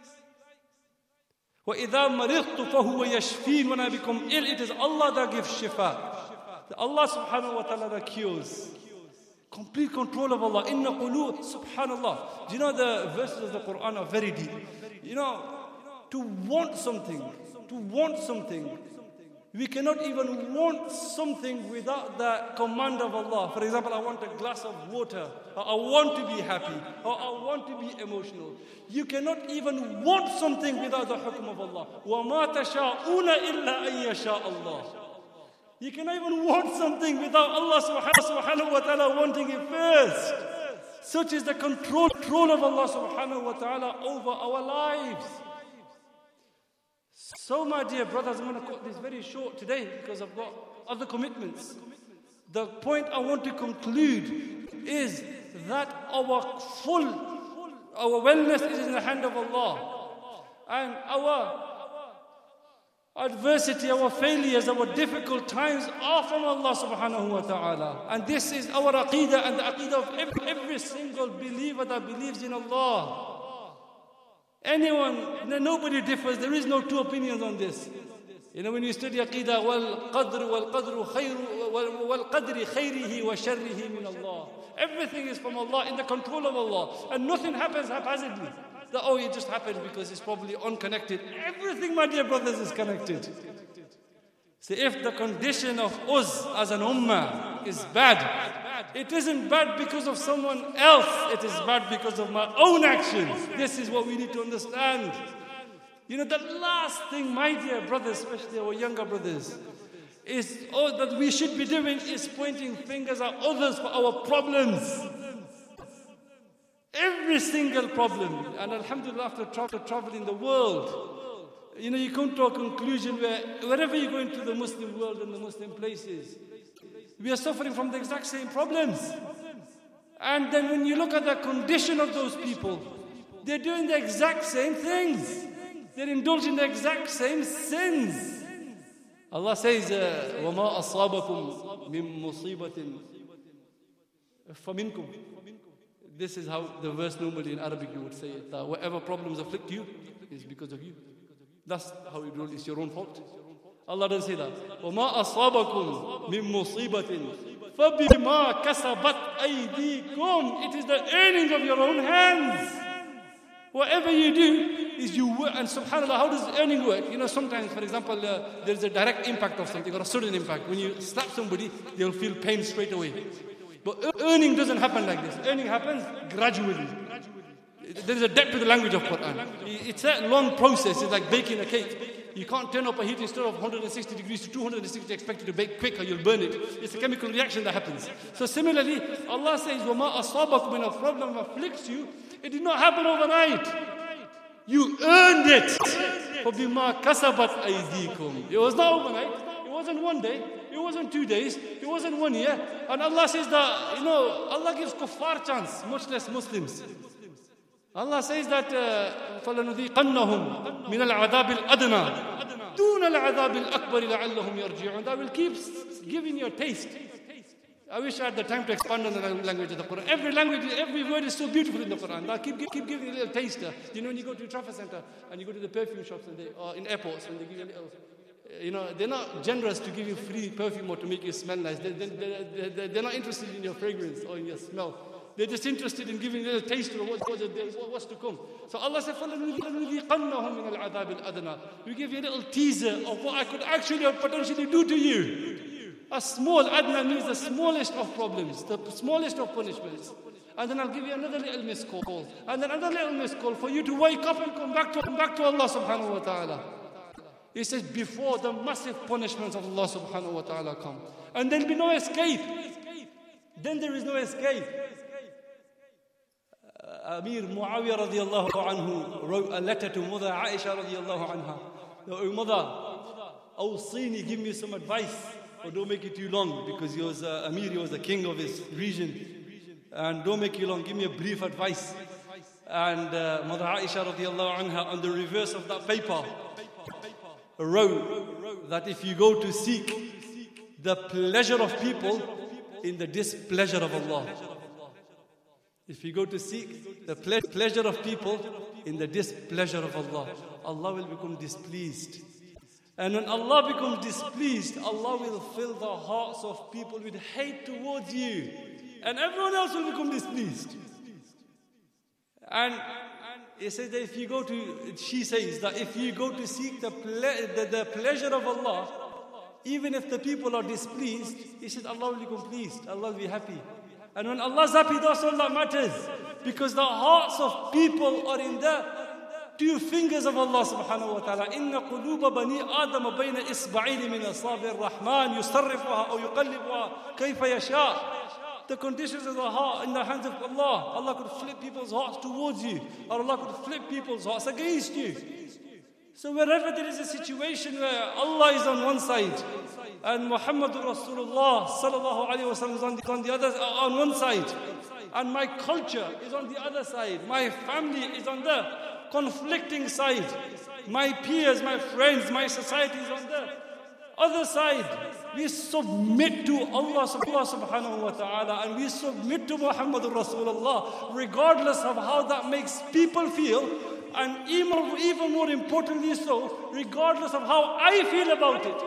وَإِذَا مَرِضْتُ فَهُوَ يَشْفِينَ. When I become ill, it is Allah that gives shifa. Allah subhanahu wa ta'ala that cures. Complete control of Allah. Inna qulu, subhanallah. Do you know the verses of the Quran are very deep? You know, to want something, to want something, we cannot even want something without the command of Allah. For example, I want a glass of water, or I want to be happy, or I want to be emotional. You cannot even want something without the hukm of Allah. وَمَا تَشَاءُونَ إِلَّا أَن يَشَاءَ اللَّهُ. You cannot even want something without Allah subhanahu wa ta'ala wanting it first. Such is the control, control of Allah subhanahu wa ta'ala over our lives. So my dear brothers, I'm going to cut this very short today because I've got other commitments. The point I want to conclude is that our full, our wellness is in the hand of Allah. And our adversity, our failures, our difficult times are from Allah subhanahu wa ta'ala. And this is our aqeedah and the aqeedah of every, every single believer that believes in Allah. Anyone, nobody differs. There is no two opinions on this. You know, when you study aqeedah, wal qadr wal qadru khayru wal qadri khayrihi wa sharrihi min Allah. Everything is from Allah, in the control of Allah, and nothing happens haphazardly. That, oh, it just happened because it's probably unconnected. Everything, my dear brothers, is connected. So if the condition of us as an ummah is bad, it isn't bad because of someone else. It is bad because of my own actions. This is what we need to understand. You know, the last thing, my dear brothers, especially our younger brothers, is all that we should be doing is pointing fingers at others for our problems. Every single problem. And alhamdulillah, after travel, traveling the world, you know, you come to a conclusion where wherever you go into the Muslim world and the Muslim places, we are suffering from the exact same problems. And then when you look at the condition of those people, they're doing the exact same things. They're indulging the exact same sins. Allah says, وَمَا أَصَابَكُم مِّن مُّصِيبَةٍ فَمِنكُم. This is how the verse normally in Arabic you would say it, that whatever problems afflict you is because of you. That's how it rolls. It's your own fault. Allah doesn't say that. وَمَا أَصَابَكُم مِّن مُّصِيبَةٍ فَبِمَا كَسَبَتْ أَيْدِيكُمْ. It is the earning of your own hands. Whatever you do is you work. And subhanAllah, how does earning work? You know, sometimes, for example, uh, there's a direct impact of something or a sudden impact. When you slap somebody, they'll feel pain straight away. But earning doesn't happen like this. Earning happens gradually. There is a depth to the language of Quran. It's a long process. It's like baking a cake. You can't turn up a heating stove of one hundred sixty degrees to two hundred sixty, expect it to bake quicker, you'll burn it. It's a chemical reaction that happens. So similarly, Allah says, وَمَا أَصَابَكُم when a problem afflicts you, it did not happen overnight. You earned it. فَبِمَا كَسَبَتْ أَيْدِيكُم. It was not overnight. It wasn't one day. It wasn't two days. It wasn't one year. And Allah says that, you know, Allah gives kuffar chance, much less Muslims. Allah says that فَلَنُذِيقَنَّهُمْ مِنَ الْعَذَابِ الْأَدْنَى دُونَ الْعَذَابِ الْأَكْبَرِ لَعَلَّهُمْ يَرْجِعُونَ. I will keep giving you a taste. I wish I had the time to expand on the language of the Quran. Every language, every word is so beautiful in the Quran. I keep, keep giving you a little taster. You know, when you go to a traffic center and you go to the perfume shops and they, or in airports and they give you a little, you know, they're not generous to give you free perfume or to make you smell nice. They, they, they, they, they're not interested in your fragrance or in your smell. They're just interested in giving you a little taste of what, what, what's to come. So Allah said, فَلَنُذِيقَنَّهُمْ مِنَ الْعَذَابِ الْأَدْنَى. We give you a little teaser of what I could actually or potentially do to you. A small adna means the smallest of problems, the smallest of punishments. And then I'll give you another little missed call. And then another little missed call for you to wake up and come back to, come back to Allah subhanahu wa ta'ala. He says, before the massive punishments of Allah subhanahu wa ta'ala come. And there'll be no escape. Then there is no escape. Uh, Amir Muawiyah radiallahu anhu wrote a letter to Mother Aisha radiallahu anha. Oh mother, awsini, give me some advice. Or don't make it too long, because he was uh, Amir, he was the king of his region. And don't make it long, give me a brief advice. And uh, Mother Aisha radiallahu anha, on the reverse of that paper, wrote that if you go to seek the pleasure of people in the displeasure of Allah. If you go to seek the ple- pleasure of people in the displeasure of Allah, Allah will become displeased. And when Allah becomes displeased, Allah will fill the hearts of people with hate towards you. And everyone else will become displeased. And he says that if you go to, she says that if you go to seek the, ple- the, the pleasure of Allah, even if the people are displeased, he said Allah will become pleased, Allah will be happy. And when Allah is happy, that's all that matters. Because the hearts of people are in the two fingers of Allah subhanahu wa ta'ala. إِنَّ قُلُوبَ بَنِي آدَمَ بَيْنَ إِصْبَعَيْنِ مِنَ أَصَابِعِ الرَّحْمَنِ يُصَرِّفُهَا أَوْ يُقَلِّبُهَا كَيْفَ يَشَاءُ. The conditions of the heart in the hands of Allah. Allah could flip people's hearts towards you, or Allah could flip people's hearts against you. So wherever there is a situation where Allah is on one side and Muhammadur Rasulullah sallallahu alaihi wasallam is on the, on the other, on one side, and my culture is on the other side, my family is on the conflicting side, my peers, my friends, my society is on the other side, we submit to Allah subhanahu wa ta'ala, and we submit to Muhammadur Rasulullah, regardless of how that makes people feel, and even, even more importantly so, regardless of how I feel about it.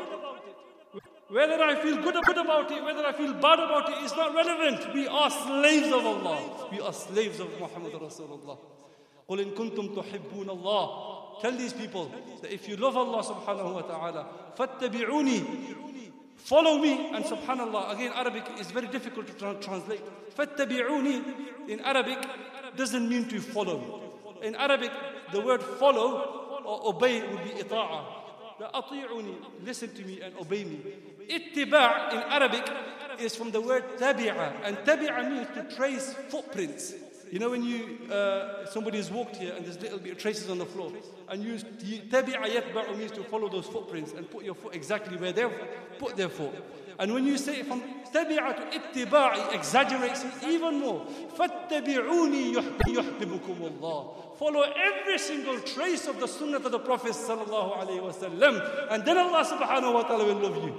Whether I feel good about it, whether I feel bad about it, is not relevant. We are slaves of Allah. We are slaves of Muhammad Rasulullah. قُلْ إِن كُنْتُمْ تُحِبُّونَ اللَّهِ. Tell these people that if you love Allah subhanahu wa ta'ala, فَاتَّبِعُونِي, follow me. And subhanallah, again, Arabic is very difficult to tra- translate. فَاتَّبِعُونِي in Arabic doesn't mean to follow. In Arabic, the word follow or obey would be ita'a. أطيعوني, listen to me and obey me. Ittiba' in Arabic is from the word tabi'a, and tabi'a means to trace footprints. You know when you uh, somebody has walked here and there's little bit of traces on the floor, and you tabi'a yatba'u means to follow those footprints and put your foot exactly where they put their foot. And when you say from tabi'a to ittiba', it exaggerates it even more. فَاتَّبِعُونِي يُحْبِبُكُمُ اللَّهُ. Follow every single trace of the sunnah of the Prophet sallallahu alaihi wasallam, and then Allah subhanahu wa ta'ala will love you.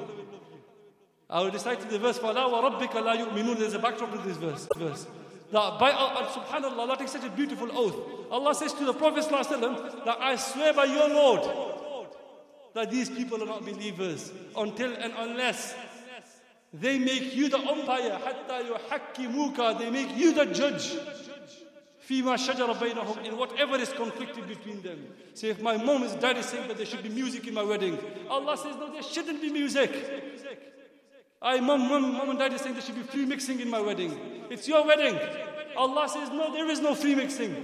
I will recite the verse, فَلَا وَرَبِّكَ لَا يُؤْمِنُونَ. There's a backdrop to this verse. verse. That by uh, subhanallah, Allah takes such a beautiful oath. Allah says to the Prophet sallallahu alaihi wasallam that I swear by your Lord that these people are not believers until and unless they make you the umpire. حَتَّى يُحَكِّمُوكَ. They make you the judge. فِيمَا شَجَرَ بَيْنَهُمْ. In whatever is conflicted between them. So if my mom is dad is saying that there should be music in my wedding, Allah says no, there shouldn't be music. I, mom, mom, mom and dad is saying there should be free mixing in my wedding. It's your wedding. Allah says no, there is no free mixing.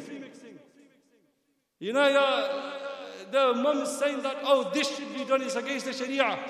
You know, uh, the mom is saying that, oh, this should be done, it's against the Sharia.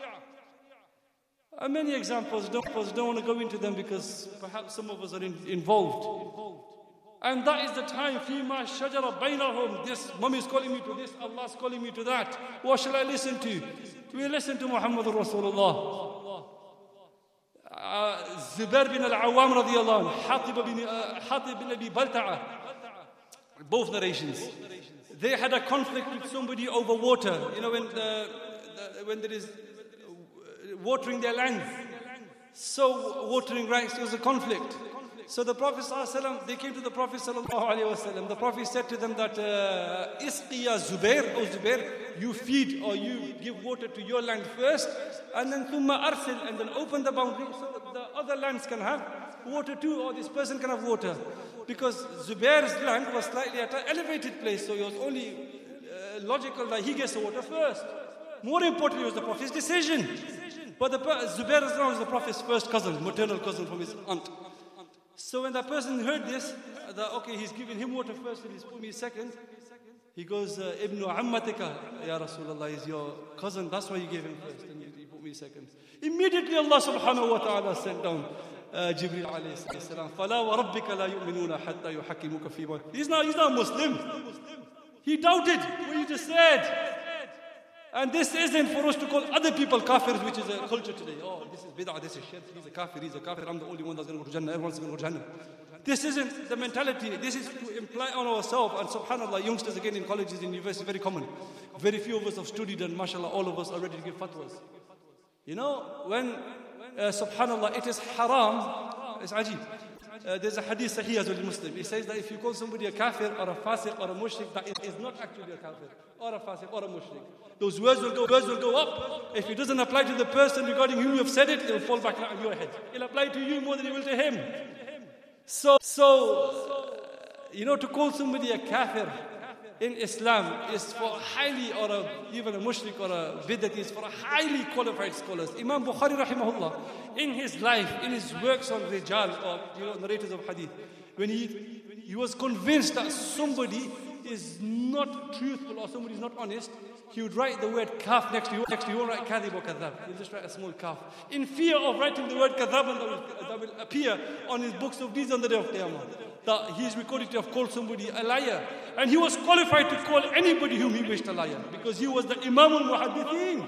And many examples, don't, don't want to go into them because perhaps some of us are in, involved. And that is the time, فِيمَا شَجَرَ بَيْنَهُمْ. This, mom is calling me to this, Allah is calling me to that. What shall I listen to? We listen to Muhammadur Rasulullah. Uh, Zubair bin al-Awwam radiyallahu anhu, Hatib bin, uh, Hatib bin Abi Balta'a, both narrations. They had a conflict with somebody over water. You know, when, the, the, when there is watering their land. So watering rights, there was a conflict. So the Prophet ﷺ, they came to the Prophet ﷺ. The Prophet said to them that Isqiya Zubair, O Zubair, you feed or you give water to your land first, and then thumma arsil, and then open the boundary so that the other lands can have water too, or this person can have water. Because Zubair's land was slightly at an elevated place, so it was only uh, logical that he gets the water first. More importantly was the Prophet's decision. But the Zubair was the Prophet's first cousin, maternal cousin from his aunt. So when that person heard this, that okay, he's giving him water first and he's putting me second. He goes, uh, Ibnu Ammatika, Ya Rasulullah, is your cousin, that's why you gave him first and he put me second. Immediately Allah subhanahu wa ta'ala sent down uh, Jibreel alayhi salam. فَلَا وَرَبِّكَ لَا يُؤْمِنُونَ حَتَّى يُحَكِّمُكَ فِي مَا. He's not, he's not Muslim. He doubted what you just said. And this isn't for us to call other people kafirs, which is a culture today. Oh, this is bid'ah, this is shirk, he's a kafir, he's a kafir, I'm the only one that's going to go to Jannah, everyone's going to go to Jannah. This isn't the mentality. This is to imply on ourselves. And subhanAllah, youngsters again in colleges and universities, very common. Very few of us have studied and mashallah, all of us are ready to give fatwas. You know, when, uh, subhanAllah, it is haram, it's ajib. Uh, there's a hadith sahih as well in Muslim. It says that if you call somebody a kafir or a fasiq or a mushrik, that is not actually a kafir or a fasiq or a mushrik. Those words will go, words will go up. If it doesn't apply to the person regarding whom you have said it, it will fall back on your head. It will apply to you more than it will to him. So, so uh, you know, to call somebody a kafir in Islam is for highly, or a, even a mushrik or a bid'ati, is for highly qualified scholars. Imam Bukhari rahimahullah, in his life, in his works on Rijal, or you know, narrators of hadith, when he, he was convinced that somebody is not truthful or somebody is not honest, he would write the word kaf next to you. Next to you, he won't write kadhib or kadhab. He'll just write a small kaf. In fear of writing the word kadhab that will, that will appear on his books of deeds on the day of Qiyamah. That he is recorded to have called somebody a liar. And he was qualified to call anybody whom he wished a liar. Because he was the Imam al-Muhaddithin.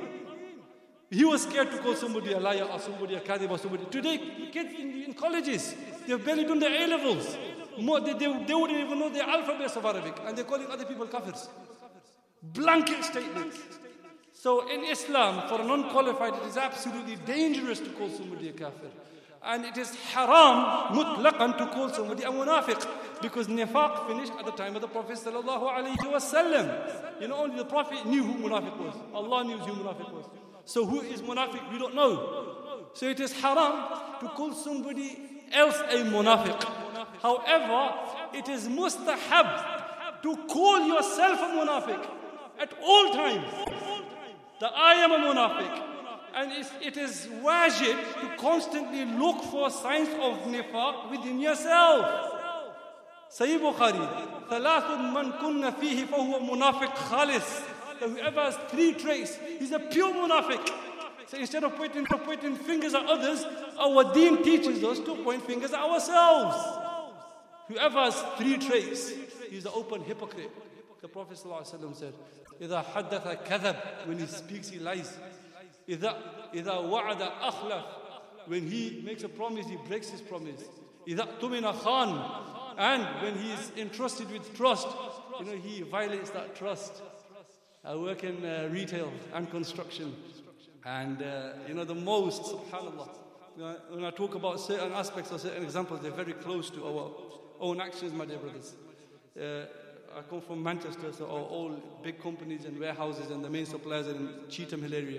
He was scared to call somebody a liar or somebody a kadhib or somebody. Today, kids in, in colleges, they've barely done their A-levels. More, they, they, they wouldn't even know the alphabets of Arabic. And they're calling other people kafirs. Blanket statements. So in Islam, for a non-qualified, it is absolutely dangerous to call somebody a kafir. And it is haram, mutlaqan, to call somebody a munafiq. Because nifaq finished at the time of the Prophet sallallahu alayhi wa sallam. You know, only the Prophet knew who munafiq was. Allah knew who munafiq was. So who is munafiq, we don't know. So it is haram to call somebody else a munafiq. However, it is mustahab to call yourself a munafiq at all times. That I am a munafiq. And it is wajib to constantly look for signs of nifaq within yourself. Sahih Bukhari, ثلاث من كن فيه فهو منافق خالص. That whoever has three traits, he's a pure munafiq. So instead of pointing, pointing fingers at others, our deen teaches us to point fingers at ourselves. Whoever has three traits, he's an open hypocrite. The Prophet ﷺ said, إِذَا حَدَّثَ كَذَبْ, when he speaks, he lies. إِذَا إِذَا وَعَدَ أَخْلَفْ, when he makes a promise, he breaks his promise. إِذَا تُمِنَ خَانْ, and when he is entrusted with trust, you know, he violates that trust. I work in uh, retail and construction. And, uh, you know, the most, subhanAllah, when I talk about certain aspects or certain examples, they're very close to our own actions, my dear brothers. Uh, I come from Manchester, so our all big companies and warehouses and the main suppliers are in Cheetham Hill area.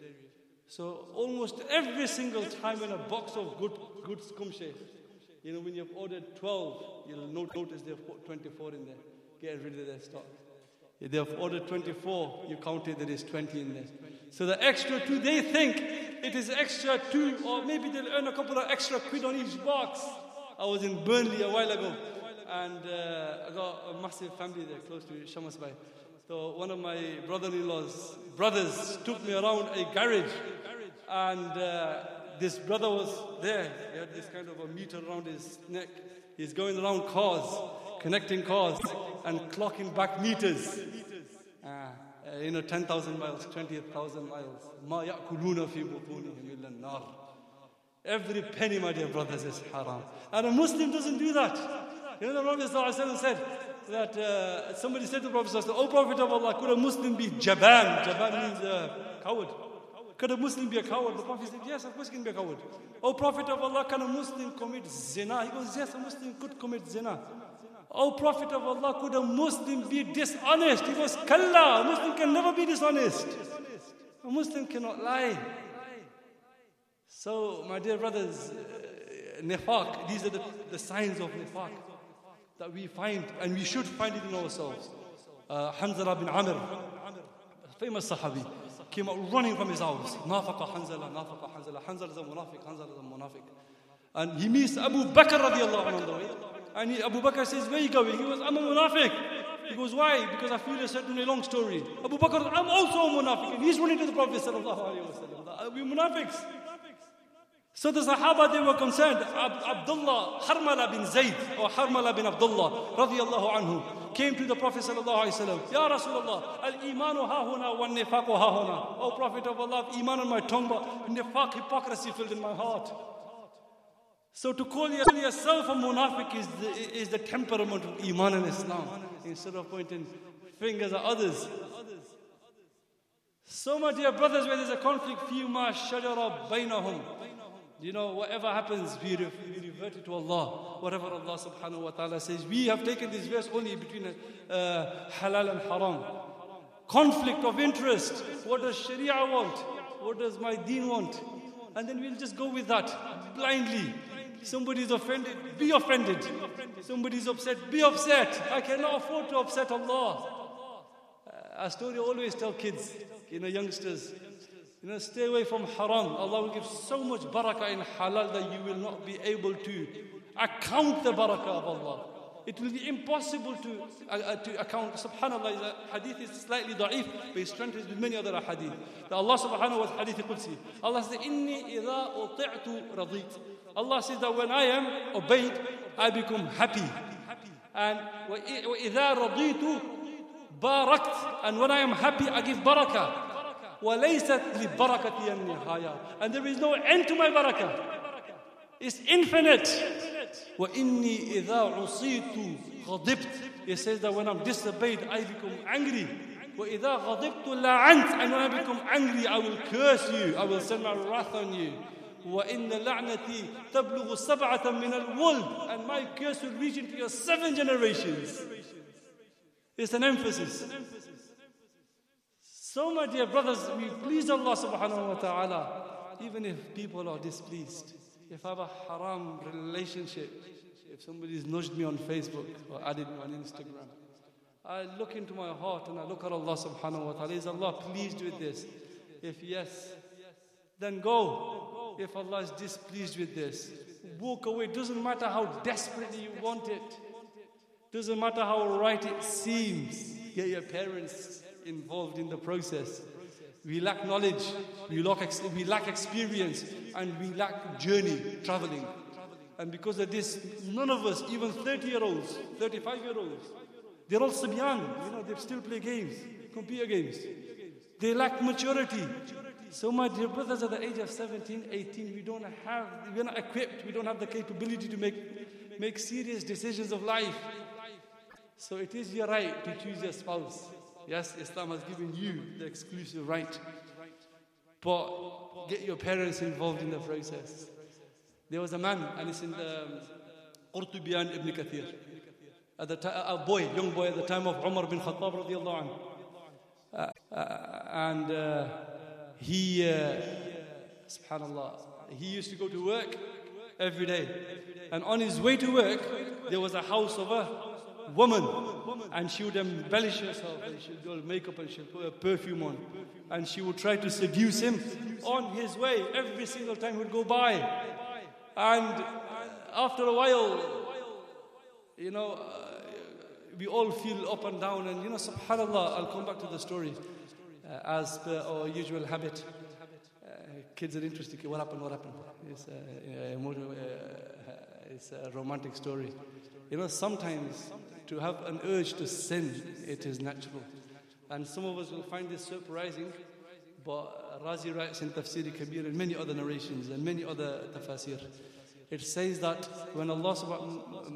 So almost every single time when a box of good goods comes here, you know, when you've ordered twelve, you'll notice they've put twenty-four in there. Get rid of their stock. If they've ordered twenty-four, you counted there is twenty in there. So the extra two, they think it is extra two, or maybe they'll earn a couple of extra quid on each box. I was in Burnley a while ago, and uh, I got a massive family there close to Shamas Bay. So one of my brother-in-law's brothers took me around a garage, and uh, this brother was there. He had this kind of a meter around his neck. He's going around cars, connecting cars, and clocking back meters. Uh, uh, you know, ten thousand miles, twenty thousand miles. مَا يَأْكُلُونَ فِي بُطُونِهِمْ إِلَّا النَّارِ. Every penny, my dear brothers, is haram. And a Muslim doesn't do that. You know, the Prophet ﷺ said that uh, somebody said to the Prophet ﷺ, "O Prophet of Allah, could a Muslim be jaban?" Jaban means uh, coward. Could a Muslim be a coward? The Prophet said, yes, of course he can be a coward. "O Prophet of Allah, can a Muslim commit zina?" He goes, yes, a Muslim could commit zina. "O Prophet of Allah, could a Muslim be dishonest?" He goes, "Kalla, a Muslim can never be dishonest. A Muslim cannot lie." So, my dear brothers, uh, nifaq, these are the, the signs of nifaq that we find, and we should find it in ourselves. Uh, Hanzala bin Amr, famous Sahabi, came out running from his house. Nafaqa Hanzala, Nafaqa Hanzala. Hanzala is a munafiq, Hanzala is a munafiq. And he meets Abu Bakr radiallahu anhu on the way. And he, Abu Bakr says, where are you going? He goes, I'm a munafiq. He goes, why? Because I feel a certain long story. Abu Bakr, I'm also a munafiq. And he's running to the Prophet sallallahu alayhi wa sallam. We're munafiqs. So the Sahaba, they were concerned. Ab- Abdullah, Harmala bin Zayd, or Harmala bin Abdullah, radiallahu anhu, came to the Prophet sallallahu alayhi wa sallam. Ya Rasulullah, al-imanu ha-huna wa nifaqu ha-huna. O Prophet of Allah, iman on my tongue, but nifaq, hypocrisy filled in my heart. So to call yourself a munafiq is the, is the temperament of iman in Islam, instead of pointing fingers at others. So my dear brothers, where there's a conflict, فِيمَا شَجَرَ بَيْنَهُمْ. You know, whatever happens, we, re- we revert it to Allah. Whatever Allah subhanahu wa ta'ala says. We have taken this verse only between uh, halal and haram. Conflict of interest. What does Sharia want? What does my deen want? And then we'll just go with that blindly. Somebody's offended, be offended. Somebody's upset, be upset. I cannot afford to upset Allah. Uh, a story I always tell kids, you know, youngsters, you know, stay away from haram. Allah will give so much barakah in halal that you will not be able to account the barakah of Allah. It will be impossible to, uh, uh, to account. Subhanallah, the hadith is slightly da'if, but it's strengthened with many other hadith. That Allah subhanahu wa ta'ala hadith qudsi. Allah says, Inni idha uti'tu radit. Allah says that when I am obeyed, I become happy. And وَإِذَا رَضِيتُ بَارَكْتُ. And when I am happy, I give barakah. وَلَيْسَتْ لِبَرَكَتِيَ النِّهَايَةِ. And there is no end to my barakah. It's infinite. وَإِنِّي إِذَا عُصِيتُ غَضِبْتُ. It says that when I'm disobeyed, I become angry. وَإِذَا غَضِبْتُ لَعَنْتُ. And when I become angry, I will curse you. I will send my wrath on you. وَإِنَّ لَعْنَتِي تَبْلُغُ سَبْعَةً مِنَ الْوَلْدِ. And my curse will reach into your seven generations. It's an emphasis. So my dear brothers, we please Allah subhanahu wa ta'ala, even if people are displeased. If I have a haram relationship, if somebody's nudged me on Facebook or added me on Instagram, I look into my heart and I look at Allah subhanahu wa ta'ala. Is Allah pleased with this? If yes, then go. If Allah is displeased with this, walk away. Doesn't matter how desperately you want it. Doesn't matter how right it seems. Get your parents involved in the process. We lack knowledge, we lack, ex- we lack experience, and we lack journey, traveling. And because of this, none of us, even thirty-year-olds, thirty-five-year-olds, they're all Sibyan, you know, they still play games, computer games. They lack maturity. So my dear brothers, at the age of seventeen, eighteen, we don't have, we're not equipped, we don't have the capability to make, make serious decisions of life. So it is your right to choose your spouse. Yes, Islam has given you the exclusive right. But get your parents involved in the process. There was a man, and it's in the Qurtubi and Ibn Kathir. At the time, a boy, young boy at the time of Umar bin Khattab radiallahu anhu. Uh, uh, and uh, he, uh, subhanallah, he used to go to work every day. And on his way to work, there was a house of a woman, and she would embellish herself, and she would do makeup, and she would put a perfume on, and she would try to seduce him on his way every single time he would go by. And after a while, you know, uh, we all feel up and down, and you know, subhanallah, I'll come back to the story uh, as per our usual habit. Uh, kids are interested. What happened? What happened? It's a, a, a, it's a romantic story. You know, sometimes to have an urge to sin, it is natural. And some of us will find this surprising, but Razi writes in Tafsir Kabir and many other narrations and many other tafasir. It says that when Allah subhanahu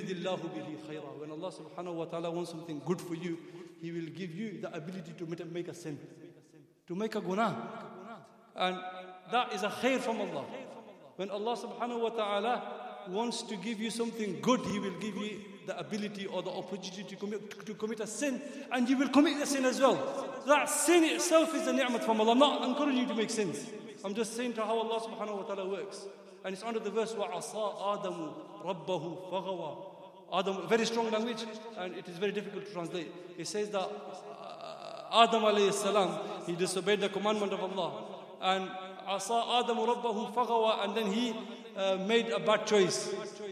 when Allah subhanahu wa ta'ala wants something good for you, He will give you the ability to make a sin, to make a guna. And that is a khair from Allah. When Allah subhanahu wa ta'ala wants to give you something good, He will give you the ability or the opportunity to commit, to commit a sin, and you will commit a sin as well. That sin itself is a ni'mat from Allah. I'm not encouraging you to make sins. I'm just saying to how Allah subhanahu wa ta'ala works. And it's under the verse, وَعَصَىٰ آدَمُ رَبَّهُ فَغَوَىٰ. Adam, very strong language, and it is very difficult to translate. It says that uh, Adam alayhi salam, he disobeyed the commandment of Allah. And asa Adamu rabbahu faghawa, and then he uh, made a bad choice.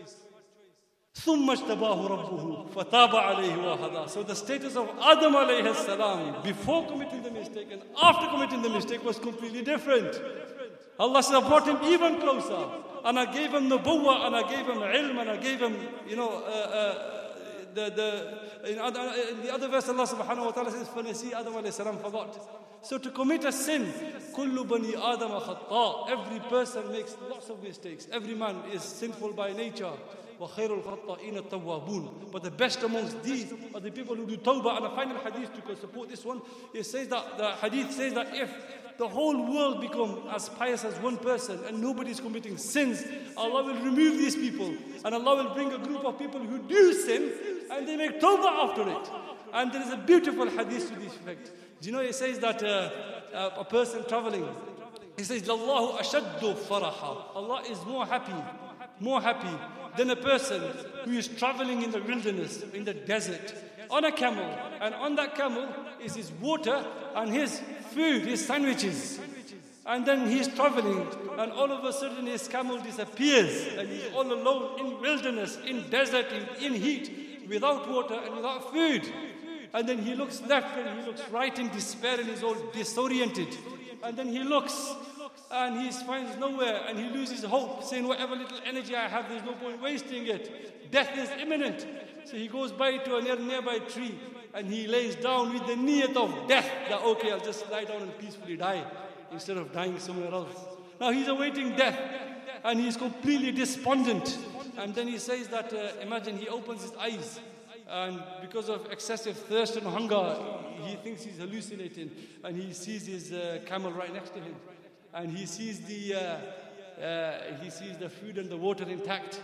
ثُمَّ اجْتَبَاهُ رَبُّهُ فَتَابَ عَلَيْهِ وَهَدَى. So the status of Adam alayhi salam before committing the mistake and after committing the mistake was completely different. Allah said, I brought him even closer. And I gave him nubuwwah, and I gave him ilm, and I gave him, you know, uh, uh, the, the, in, other, in the other verse, Allah subhanahu wa ta'ala says, فَنَسِي Adam alayhi salam forgot. So to commit a sin, كُلُّ بَنِي آدَمَ خَطَّاء. Every person makes lots of mistakes. Every man is sinful by nature. وَخَيْرُ الْخَطَّائِينَ التَّوَّابُونَ. But the best amongst these are the people who do tawbah. And a final hadith to support this one, it says that, the hadith says that if the whole world become as pious as one person and nobody is committing sins, Allah will remove these people. And Allah will bring a group of people who do sin and they make tawbah after it. And there is a beautiful hadith to this effect. Do you know, it says that uh, uh, a person traveling, he says, لَاللَّهُ أَشَدُّ فَرَحًا. Allah is more happy, more happy than a person who is traveling in the wilderness, in the desert, on a camel. And on that camel is his water and his food, his sandwiches. And then he's traveling, and all of a sudden his camel disappears, and he's all alone in wilderness, in desert, in, in heat, without water and without food. And then he looks left and he looks right in despair, and he's all disoriented. And then he looks and he finds nowhere, and he loses hope, saying, whatever little energy I have, there's no point wasting it. Death is imminent. So he goes by to a near, nearby tree, and he lays down with the niyat of death, that okay, I'll just lie down and peacefully die instead of dying somewhere else. Now he's awaiting death, and he's completely despondent. And then he says that, uh, imagine he opens his eyes, and because of excessive thirst and hunger, he thinks he's hallucinating, and he sees his uh, camel right next to him, and he sees the uh, uh, he sees the food and the water intact.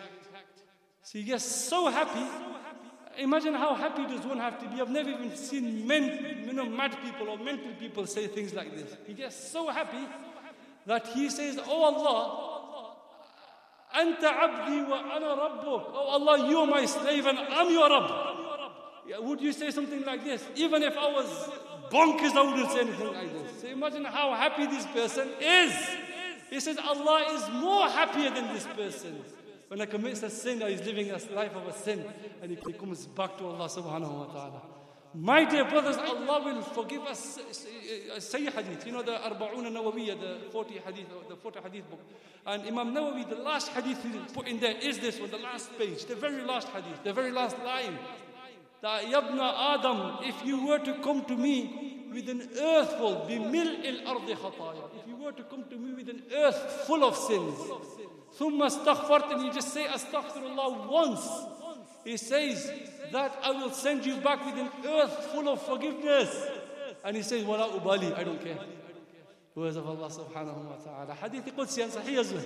So he gets so happy. Imagine how happy does one have to be. I've never even seen men, you know, mad people or mental people say things like this. He gets so happy that he says, "Oh Allah, Anta abdi wa ana rabbuk." Oh Allah, you are my slave and I'm your Rabb. Yeah, would you say something like this? Even if I was bonkers, I wouldn't say anything like this. So imagine how happy this person is. He says Allah is more happier than this person. When he commits a sin, or he's living a life of a sin, and he comes back to Allah subhanahu wa ta'ala. My dear brothers, Allah will forgive us. Say hadith, you know the Arba'un Nawawiyya, the forty hadith, the forty hadith book. And Imam Nawawi, the last hadith he put in there is this one, the last page, the very last hadith, the very last line. That Yabna Adam, if you were to come to me with an earth full, bimil'il ardi khataya, if you were to come to me with an earth full of sins, thumma astaghfart, and you just say astaghfirullah once, he says that I will send you back with an earth full of forgiveness. And he says, wala ubali, I don't care. Words of Allah subhanahu wa ta'ala. Hadith Qudsi and Sahih as well.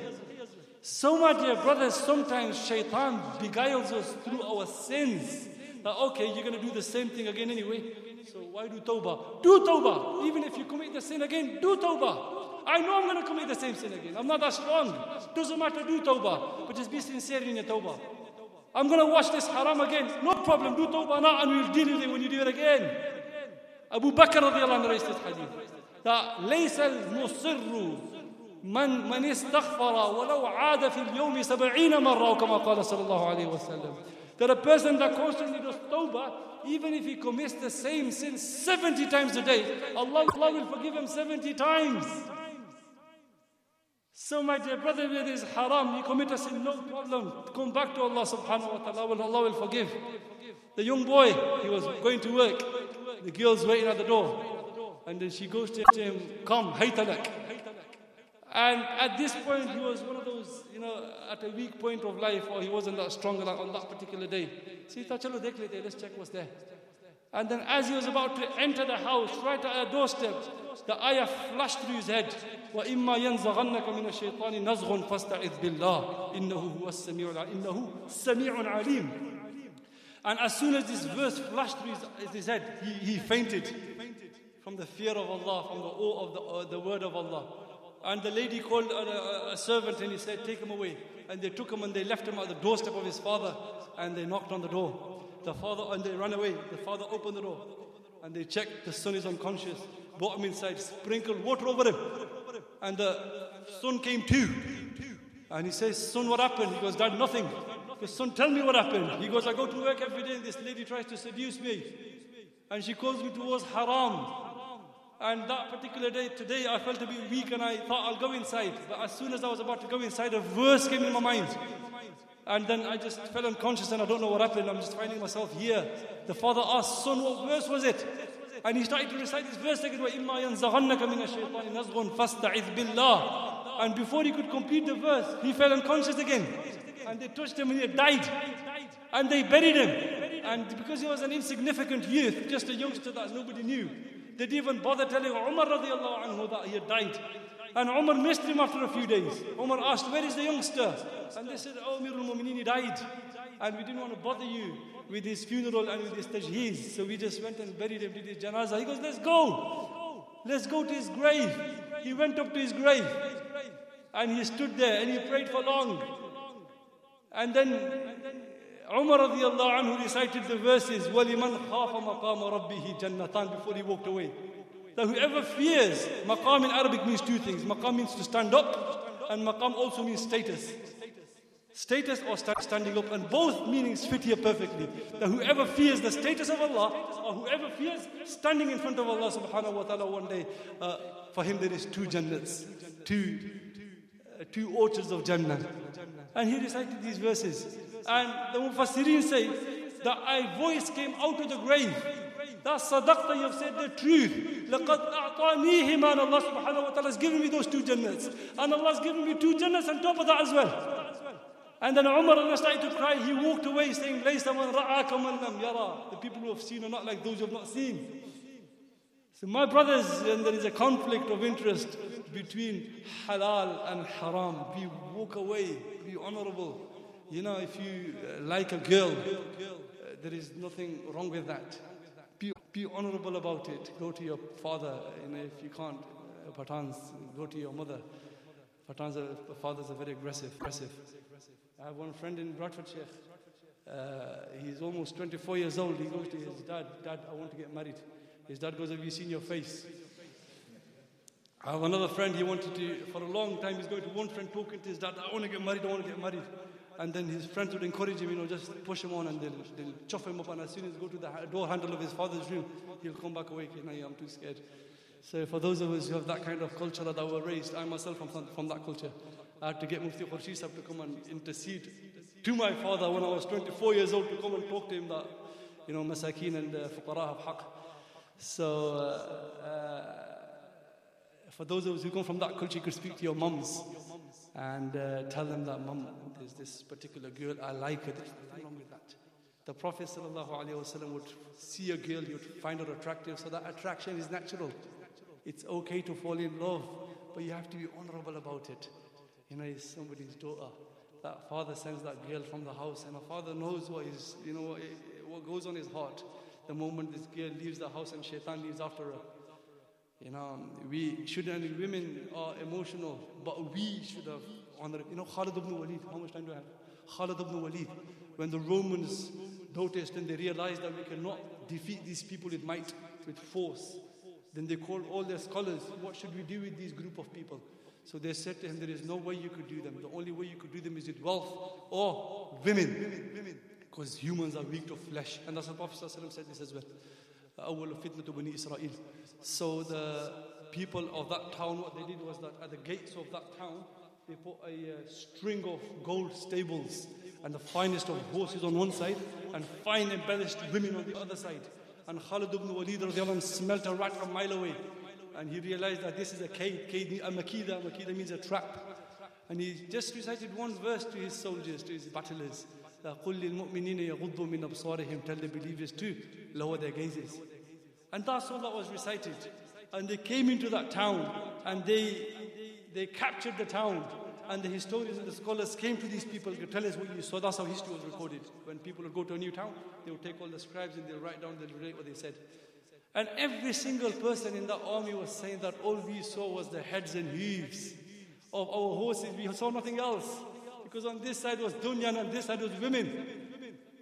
So my dear brothers, sometimes shaitan beguiles us through our sins. That okay, you're going to do the same thing again anyway, so why do tawbah? Do tawbah. Even if you commit the sin again, do tawbah. I know I'm going to commit the same sin again. I'm not that strong. Doesn't matter, do tawbah. But just be sincere in your tawbah. I'm going to watch this haram again. No problem, do tawbah now and we'll deal with it when you do it again. Abu Bakr radiallahu anhu raised this hadith. That ليس المصر من من استغفر ولو عاد في اليوم سبعين مرة كما قال صلى الله عليه وسلم. That a person that constantly does tawbah, even if he commits the same sin seventy times a day, Allah, Allah will forgive him seventy times. So my dear brother, if it is haram, you commit a sin, no problem. Come back to Allah subhanahu wa ta'ala, Allah will forgive. The young boy, he was going to work. The girl's waiting at the door. And then she goes to him, come, haytalak. And at this point, he was one of those, you know, at a weak point of life, or he wasn't that strong on that particular day. So he thought, chalo dekh lete, let's check what's there. And then as he was about to enter the house, right at a doorstep, the ayah flashed through his head. وَإِمَّا يَنْزَغَنَّكَ مِنَ الشَّيْطَانِ نَزْغٌ فَاسْتَعِذْ بِاللَّهِ إِنَّهُ هُوَ السَّمِيعُ إِنَّهُ سَمِيعٌ عَلِيمٌ. And as soon as this verse flashed through his, his head, he, he fainted from the fear of Allah, from the awe of the, uh, the word of Allah. And the lady called a, a servant and he said, take him away. And they took him and they left him at the doorstep of his father. And they knocked on the door. The father, and they ran away. The father opened the door. And they checked, the son is unconscious. Brought him inside, sprinkled water over him. And the son came to. And he says, son, what happened? He goes, Dad, nothing. He goes, son, tell me what happened. He goes, I go to work every day and this lady tries to seduce me. And she calls me towards haram. And that particular day, today, I felt a bit weak and I thought I'll go inside. But as soon as I was about to go inside, a verse came in my mind. And then I just fell unconscious and I don't know what happened. I'm just finding myself here. The father asked, son, what verse was it? And he started to recite this verse again, وَإِمَّا يَنْزَغَنَّكَ مِنَ الشَّيْطَانِ نَزْغٌ فَاسْتَعِذْ بِاللَّهِ. And before he could complete the verse, he fell unconscious again. And they touched him and he died. And they buried him. And because he was an insignificant youth, just a youngster that nobody knew, they didn't even bother telling Umar radiallahu anhu that he had died. And Umar missed him after a few days. Umar asked, where is the youngster? And they said, oh, Amirul Mu'mineen, he died. And we didn't want to bother you with his funeral and with his tajheez. So we just went and buried him, did his janazah. He goes, let's go. Let's go to his grave. He went up to his grave. And he stood there and he prayed for long. And then Umar radiallahu anhu recited the verses, وَلِمَنْ خَافَ مَقَامَ رَبِّهِ جَنَّتَانِ, before he walked away. That whoever fears, maqam in Arabic means two things. Maqam means to stand up, and maqam also means status. Status or stand, standing up, and both meanings fit here perfectly. That whoever fears the status of Allah, or whoever fears standing in front of Allah subhanahu wa ta'ala one day, uh, for him there is two jannats, two, uh, two orchards of Jannah. And he recited these verses. And the Mufassirin say that a voice came out of the grave. That sadaqta, you have said the truth. لَقَدْ أَعْطَانِيهِمَا, and Allah subhanahu wa ta'ala has given me those two jannats. And Allah has given me two jannats on top of that as well. And then Umar started to cry. He walked away saying, لَيْسَ مَنْ رَعَاكَ مَنْ لَمْ يَرَى. The people who have seen are not like those who have not seen. So my brothers, and there is a conflict of interest between halal and haram. Be walk away, be honorable. You know, if you uh, like a girl, uh, there is nothing wrong with that. Be, be honorable about it. Go to your father. You know, if you can't, uh, Pathans, go to your mother. Pathans, are, fathers are very aggressive. aggressive. I have one friend in Bradfordshire. Uh, he's almost twenty-four years old. He goes to his dad, Dad, I want to get married. His dad goes, have you seen your face? I have another friend, he wanted to, for a long time, he's going to one friend talking to his dad, I want to get married, I want to get married. And then his friends would encourage him, you know, just push him on and they'll, they'll chuff him up. And as soon as he go to the door handle of his father's room, he'll come back awake. You know, I'm too scared. So for those of us who have that kind of culture that were raised, I myself am from, from that culture. I had to get Mufti Khurshid Sahib to come and intercede to my father when I was twenty-four years old to come and talk to him that, you know, Masakin and uh, Fuqara have haqq. So uh, uh, for those of us who come from that culture, you could speak to your mums and uh, tell them that, Mum, there's this particular girl, I like her. There's nothing wrong with that. The Prophet ﷺ would see a girl, you'd find her attractive, so that attraction is natural. It's okay to fall in love, but you have to be honorable about it. You know, it's somebody's daughter. That father sends that girl from the house, and a father knows what is, you know, what goes on his heart. The moment this girl leaves the house and shaitan leaves after her. You know, we shouldn't, women are emotional, but we should have honored. You know, Khalid ibn Walid, how much time do I have? Khalid ibn Walid, when the Romans noticed and they realized that we cannot defeat these people with might, with force, then they called all their scholars, what should we do with these group of people? So they said to him, there is no way you could do them. The only way you could do them is with wealth or women. Because humans are weak of flesh. And that's what Prophet ﷺ said this as well. أول فتنة بني إسرائيل. So the people of that town, what they did was that at the gates of that town, they put a uh, string of gold stables and the finest of horses on one side and fine embellished women on the other side. And Khalid ibn Walid radiallahu anh smelt a rat from a mile away. And he realized that this is a kaid, kaid, a makida, makida means a trap. And he just recited one verse to his soldiers, to his battlers. قُلْ لِلْمُؤْمِنِينَ يَغُضُّوا مِنْ أَبْصَارِهِمْ, tell the believers to lower their gazes. And that's all that was recited. And they came into that town and they they captured the town. And the historians and the scholars came to these people to tell us what you saw. That's how history was recorded. When people would go to a new town, they would take all the scribes and they'll write down, they'll relate what they said. And every single person in that army was saying that all we saw was the heads and hooves of our horses. We saw nothing else. Because on this side was dunya and on this side was women.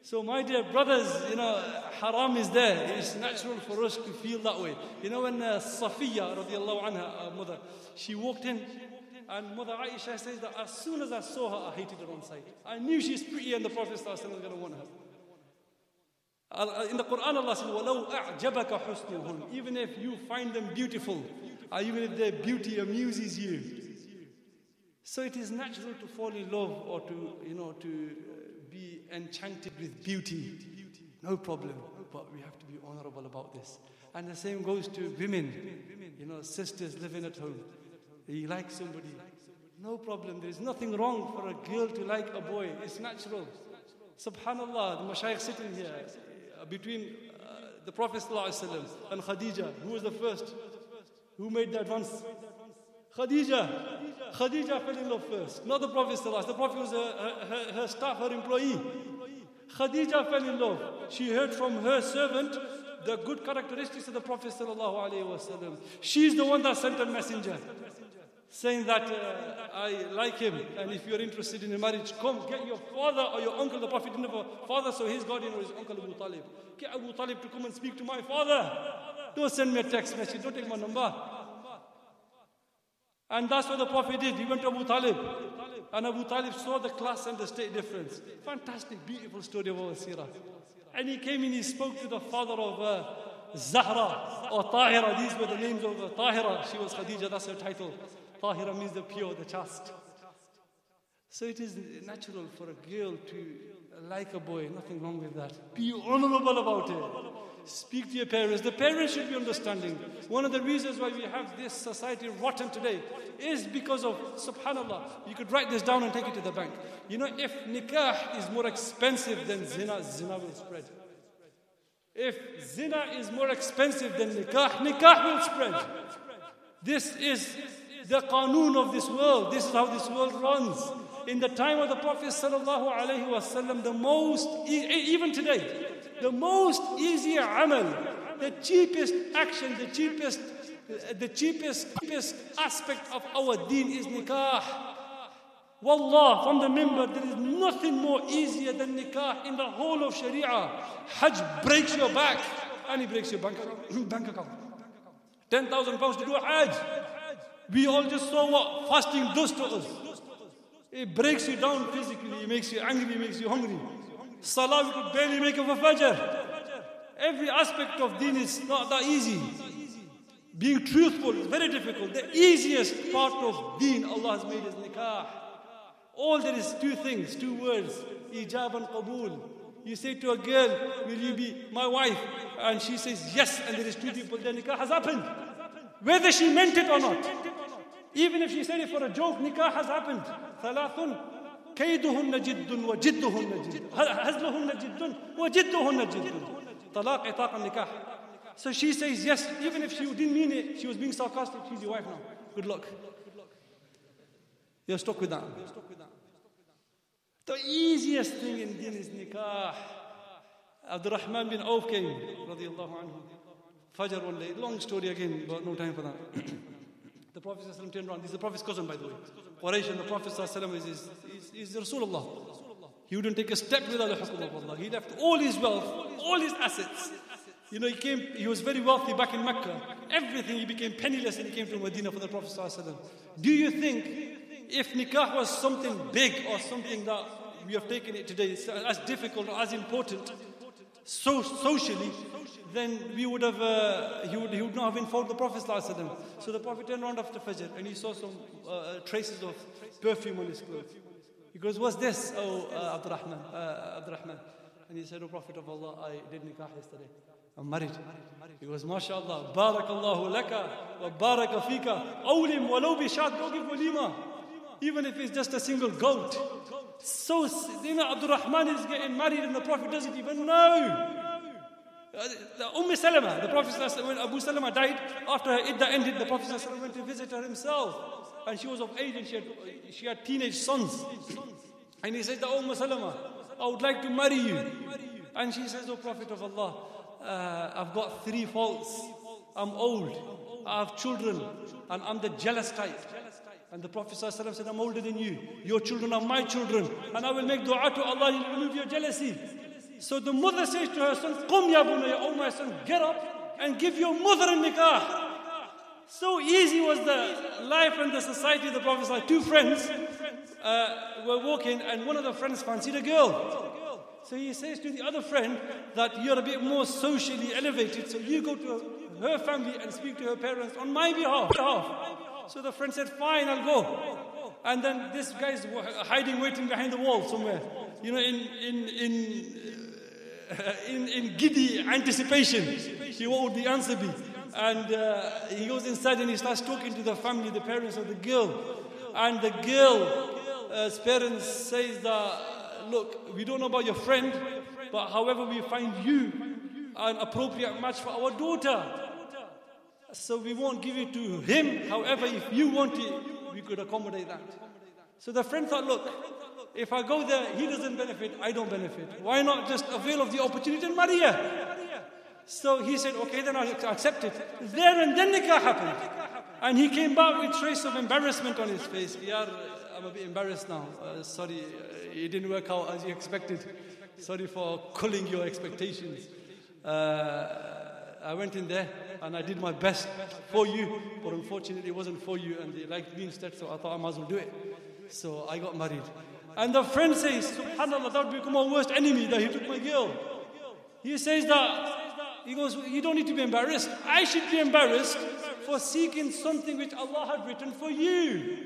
So my dear brothers, you know, haram is there. It's natural for us to feel that way. You know, when uh, Safiya radiallahu anha, our mother, she walked in, and Mother Aisha says that as soon as I saw her, I hated her on sight. I knew she's pretty and the Prophet ﷺ was going to want her. In the Quran, Allah says, وَلَوْ أَعْجَبَكَ حُسْنُهُمْ. Even if you find them beautiful, or even if their beauty amuses you. So it is natural to fall in love or to, you know, to uh, be enchanted with beauty. No problem. But we have to be honorable about this. And the same goes to women. You know, sisters living at home. You like somebody. No problem. There is nothing wrong for a girl to like a boy. It's natural. Subhanallah, the Mashaykh sitting here, uh, between uh, the Prophet ﷺ and Khadija, who was the first? Who made the advance? Khadija. Khadija fell in love first, not the Prophet ﷺ. The Prophet was her, her, her staff, her employee. Khadija fell in love. She heard from her servant the good characteristics of the Prophet ﷺ. She's the one that sent a messenger saying that uh, I like him, and if you're interested in a marriage, come get your father or your uncle. The Prophet didn't have a father, so his guardian was his uncle Abu Talib. Get Abu Talib to come and speak to my father. Don't send me a text message, don't take my number. And that's what the Prophet did. He went to Abu Talib, and Abu Talib saw the class and the state difference. Fantastic, beautiful story of our seerah. And he came in, he spoke to the father of uh, Zahra or Tahira. These were the names of uh, Tahira. She was Khadija, that's her title. Tahira means the pure, the chaste. So it is natural for a girl to like a boy. Nothing wrong with that. Be honorable about it. Speak to your parents. The parents should be understanding. One of the reasons why we have this society rotten today is because of, subhanallah, you could write this down and take it to the bank. You know, if nikah is more expensive than zina, zina will spread. If zina is more expensive than nikah, nikah will spread. This is the qanoon of this world. This is how this world runs. In the time of the Prophet sallallahu alaihi wasallam, the most, even today, the most easier amal, the cheapest action, the cheapest, the cheapest, cheapest aspect of our deen is nikah. Wallah, from the member, there is nothing more easier than nikah in the whole of Sharia. Hajj breaks your back, and he breaks your bank account. bank account. ten thousand pounds to do a Hajj. We all just saw what fasting does to us. It breaks you down physically, it makes you angry, it makes you hungry. Salah, we could barely make of a fajr. Every aspect of deen is not that easy. Being truthful is very difficult. The easiest part of deen Allah has made is nikah. All there is two things, two words, ijab and qabool. You say to a girl, will you be my wife? And she says yes, and there is two people, then nikah has happened. Whether she meant it or not. Even if she said it for a joke, nikah has happened. ثلاث كيدهن جد وجدهن جد هزلهن جد وجدهن جد طلاق عتاق النكاح. So she says yes, even if she didn't mean it, she was being sarcastic. She's your wife now. Good luck. You're stuck with that. The easiest thing in deen is nikah. Abdul Rahman bin Auf came, radiallahu anhu. Fajr one day. Long story again, but no time for that. The Prophet ﷺ turned around. This is the Prophet's cousin, by the way. Quraysh and the Prophet ﷺ is, is, is, is Rasulullah. He wouldn't take a step without the hukum of Allah. He left all his wealth, all his assets. You know, he came, he was very wealthy back in Mecca. Everything, he became penniless and he came to Medina for the Prophet ﷺ. Do you think if nikah was something big or something that we have taken it today, as difficult or as important, so socially, then we would have, uh, he, would, he would not have informed the Prophet ﷺ. So the Prophet turned around after Fajr and he saw some uh, traces of perfume on his clothes. He goes, what's this, oh uh, Abdurrahman, uh, Abdurrahman? And he said, oh Prophet of Allah, I did nikah yesterday. I'm married. He goes, MashaAllah, Barakallahu laka wa baraka fika, awlim walau bishat, don't give walima. Even if it's just a single goat. So, you know, Abdurrahman is getting married and the Prophet doesn't even know. The Umm Salama, the Prophet, when Abu Salama died, after her iddah ended, the Prophet went to visit her himself. And she was of age and she had, she had teenage sons. And he said to Umm Salama, I would like to marry you. And she says, oh Prophet of Allah, uh, I've got three faults. I'm old, I have children, and I'm the jealous type. And the Prophet ﷺ said, I'm older than you. Your children are my children. And I will make dua to Allah, He'll remove your jealousy. So the mother says to her son, Qum ya bunayya, oh my son, get up and give your mother a nikah. So easy was the life and the society of the Prophet. Like two friends uh, were walking, and one of the friends fancied a girl. So he says to the other friend that you're a bit more socially elevated, so you go to her family and speak to her parents on my behalf. So the friend said, fine, I'll go. And then this guy's hiding, waiting behind the wall somewhere, you know, in in in uh, in, in giddy anticipation. He, what would the answer be? And uh, he goes inside and he starts talking to the family, the parents of the girl. And the girl's parents says that, look, we don't know about your friend, but however we find you an appropriate match for our daughter. So we won't give it to him. However, if you want it, we could accommodate that. So the friend thought, look, if I go there, he doesn't benefit, I don't benefit. Why not just avail of the opportunity and marry her? So he said, okay, then I'll accept it. There and then nikah happened. And he came back with trace of embarrassment on his face. Yeah, I'm a bit embarrassed now. Uh, sorry, uh, it didn't work out as you expected. Sorry for culling your expectations. Uh, I went in there and I did my best for you, but unfortunately it wasn't for you, and they liked me instead, so I thought I might as well do it. So I got married. And the friend says, subhanAllah, that would become my worst enemy, that he took my girl. He says that, he goes, you don't need to be embarrassed. I should be embarrassed for seeking something which Allah had written for you.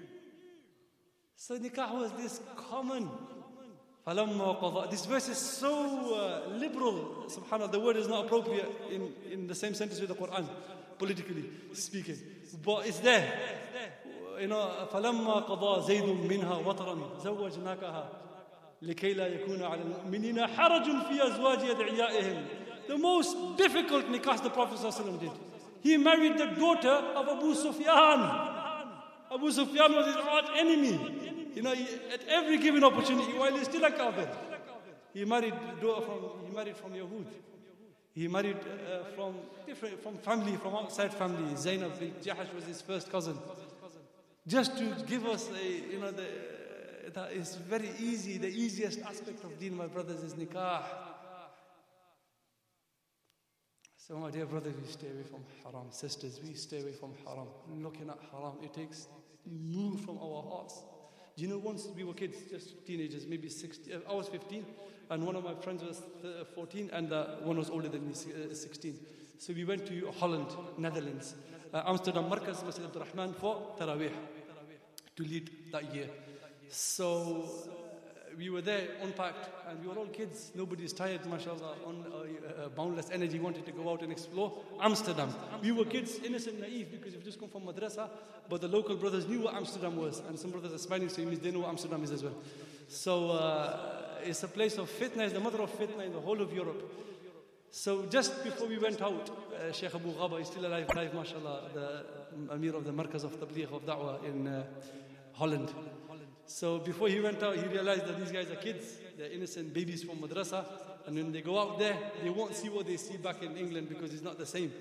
So nikah was this common. This verse is so uh, liberal. Subhanallah, the word is not appropriate in, in the same sentence with the Quran, politically speaking. But it's there. You know, فَلَمَّا قَضَى زَيْدٌ مِّنْهَا وَطَرًا زَوَّجْنَاكَهَا لِكَيْ لَا يَكُونَ عَلَى الْمُؤْمِنِينَ حَرَجٌ فِي أَزْوَاجِ أَدْعِيَائِهِمْ. The most difficult nikah the Prophet ﷺ did. He married the daughter of Abu Sufyan. Abu Sufyan was his arch enemy. You know, he, at every given opportunity, while he's still a kafir, he married daughter from he married from Yahud. He married uh, from different from family, from outside family. Zainab bin Jahash was his first cousin. Just to give us a, you know, the, that is very easy. The easiest aspect of deen, my brothers, is nikah. So my dear brothers, we stay away from haram. Sisters, we stay away from haram. Looking at haram, it takes move from our hearts. Do you know, once we were kids, just teenagers, maybe sixteen, I was fifteen, and one of my friends was fourteen, and uh, one was older than me, sixteen. So we went to Holland, Netherlands, uh, Amsterdam, Markaz, Masjid Abdul Rahman for Taraweeh, to lead that year. So uh, we were there, unpacked, and we were all kids. Nobody's tired, mashallah, on uh, uh, boundless energy, wanted to go out and explore Amsterdam. We were kids, innocent, naive, because we've just come from madrasa, but the local brothers knew what Amsterdam was, and some brothers are smiling, so it means they know what Amsterdam is as well. So uh, it's a place of fitna, it's the mother of fitna in the whole of Europe. So just before we went out, uh, Sheikh Abu Ghaba is still alive, alive, mashallah, the Amir of the Markaz of Tabligh of Da'wah in uh, Holland. So before he went out, he realized that these guys are kids, they're innocent babies from madrasa, and when they go out there, they won't see what they see back in England because it's not the same.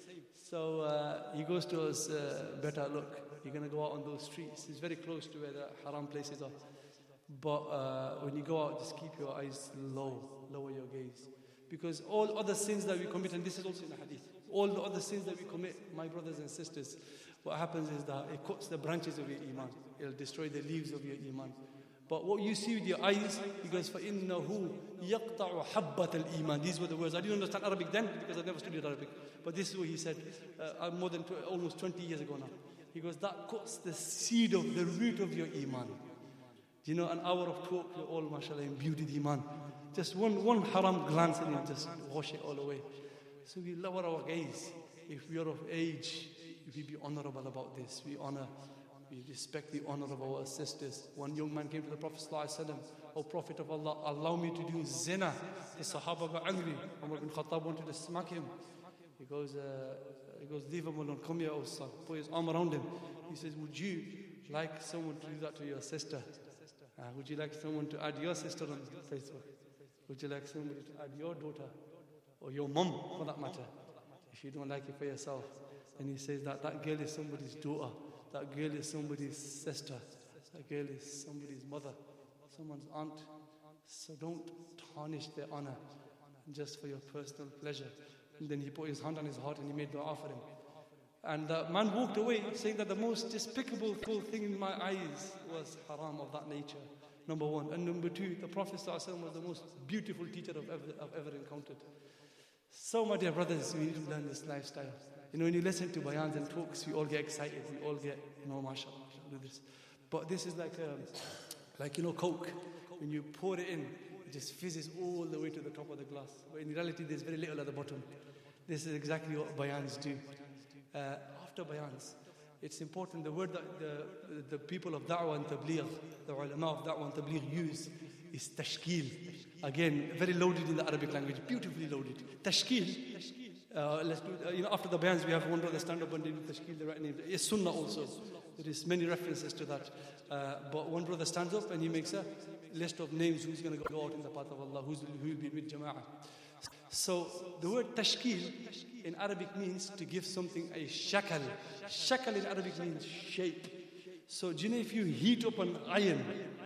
So uh, he goes to us, uh, better look, you're going to go out on those streets. It's very close to where the haram places are. But uh, when you go out, just keep your eyes low, lower your gaze. Because all other sins that we commit, and this is also in the hadith, all the other sins that we commit, my brothers and sisters, what happens is that it cuts the branches of your iman. It'll destroy the leaves of your iman. But what you see with your eyes, he goes, فَإِنَّهُ يَقْطَعُ حَبَّةَ الْإِيمَانِ. These were the words. I didn't understand Arabic then because I never studied Arabic. But this is what he said uh, more than tw- almost twenty years ago now. He goes, that cuts the seed of the root of your iman. You know, an hour of talk, you're all, mashallah, imbued with iman. Just one, one haram glance and you just wash it all away. So we lower our gaze. If we are of age, we be honorable about this. We honor, we respect the honor of our sisters. One young man came to the Prophet ﷺ, O Prophet of Allah, allow me to do zina. The Sahaba got angry. Umar bin Khattab wanted to smack him. He goes, uh, he goes, leave him alone, come here, O son. Put his arm around him. He says, would you like someone to do that to your sister? Uh, would you like someone to add your sister on Facebook? Would you like somebody to add your daughter or your mom, for that matter, if you don't like it for yourself? And he says that that girl is somebody's daughter, that girl is somebody's sister, that girl is somebody's mother. someone's aunt. So don't tarnish their honor just for your personal pleasure. And then he put his hand on his heart and he made dua for him. And the man walked away saying that the most despicable thing in my eyes was haram of that nature. Number one. And number two, the Prophet ﷺ was the most beautiful teacher I've ever, I've ever encountered. So, my dear brothers, we need to learn this lifestyle. You know, when you listen to bayans and talks, we all get excited. We all get, you know, mashallah, do this. But this is like, um, like you know, Coke. When you pour it in, it just fizzes all the way to the top of the glass. But in reality, there's very little at the bottom. This is exactly what bayans do. Uh, after bayans, it's important, the word that the, the people of da'wah and tabligh, the ulama of da'wah and tabligh use is tashkil. Again, very loaded in the Arabic language, beautifully loaded. Tashkil. Uh, let's do, uh, you know, after the bayans, we have one brother stand up and do tashkil, the right name. It's sunnah also. There is many references to that. Uh, but one brother stands up and he makes a list of names who's going to go out in the path of Allah, who's, who will be with jama'ah. So the word tashkil in Arabic means to give something a shakal. Shakal in Arabic means shape. So do you know if you heat up an iron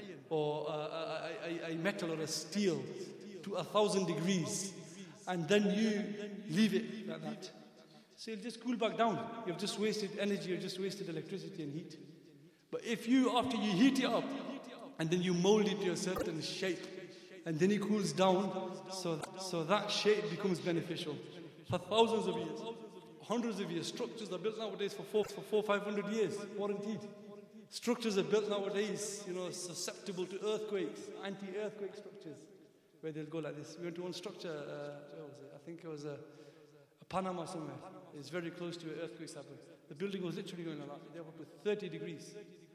or a, a, a, a metal or a steel to a thousand degrees and then you leave it like that, so it'll just cool back down. You've just wasted energy, you've just wasted electricity and heat. But if you, after you heat it up and then you mold it to a certain shape, and then it cools down, so, so that shape becomes beneficial. For thousands of years, hundreds of years, structures are built nowadays for four, for four, five hundred years, warranted. Structures are built nowadays, you know, susceptible to earthquakes, anti-earthquake structures, where they'll go like this. We went to one structure, uh, where was it? I think it was a, a Panama somewhere. It's very close to an earthquake happened. The building was literally going like that. They were up to thirty degrees.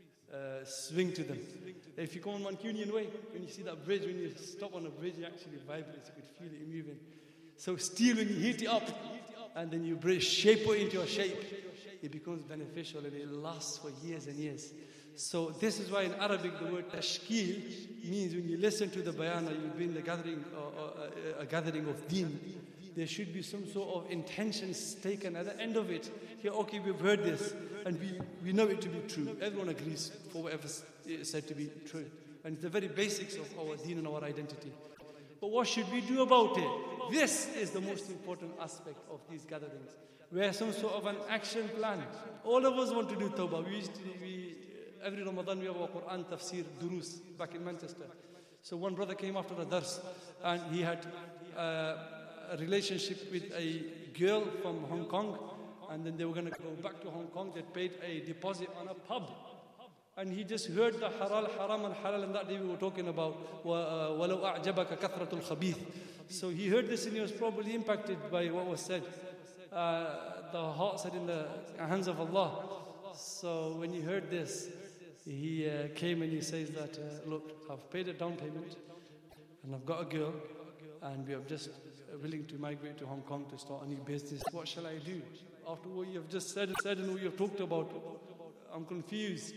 Uh, swing to them. If you go on Mancunian Way, when you see that bridge, when you stop on a bridge, it actually vibrates. You could feel it moving. So steel, when you heat it up, and then you shape it into a shape, it becomes beneficial and it lasts for years and years. So this is why in Arabic the word tashkil means when you listen to the bayan or you've been in the gathering, or, or, a, a gathering of deen, there should be some sort of intentions taken at the end of it. Here, okay, we've heard this, and we, we know it to be true. Everyone agrees for whatever is said to be true. And it's the very basics of our deen and our identity. But what should we do about it? This is the most important aspect of these gatherings. We have some sort of an action plan. All of us want to do tawbah. We used to, we, every Ramadan we have our Quran tafsir durus back in Manchester. So one brother came after the dars, and he had uh, a relationship with a girl from Hong Kong, and then they were going to go back to Hong Kong. They paid a deposit on a pub, and he just heard the halal, haram and halal, and that day we were talking about وَلَوْ أَعْجَبَكَ كَثْرَةُ الْخَبِيثِ. So he heard this and he was probably impacted by what was said. Uh, the heart said in the hands of Allah. So when he heard this, he uh, came and he says that, uh, look, I've paid a down payment and I've got a girl and we are just willing to migrate to Hong Kong to start a new business. What shall I do? After what you have just said, said and what you have talked about, I'm confused.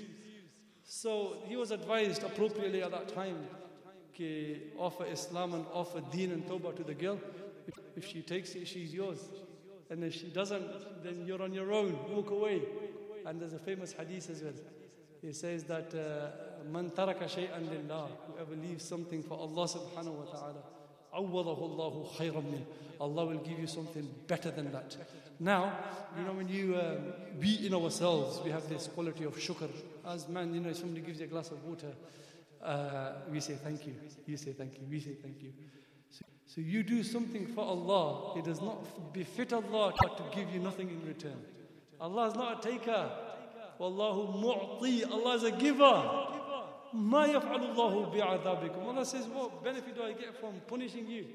So he was advised appropriately at that time to offer Islam and offer deen and tawbah to the girl. If she takes it, she's yours. And if she doesn't, then you're on your own. Walk away. And there's a famous hadith as well. He says that man taraka shay'an lillah, whoever leaves something for Allah subhanahu wa ta'ala, awwadahu Allahu khayran min. Allah will give you something better than that. Now, you know, when you um, we in ourselves, we have this quality of shukr. As man, you know, if somebody gives you a glass of water, uh, we say thank you. You say thank you. We say thank you. So, so you do something for Allah. It does not befit Allah to give you nothing in return. Allah is not a taker. Wallahu mu'ti. Allah is a giver. Ma yaf'alu Allahu bi'adhabikum. Allah says, what benefit do I get from punishing you?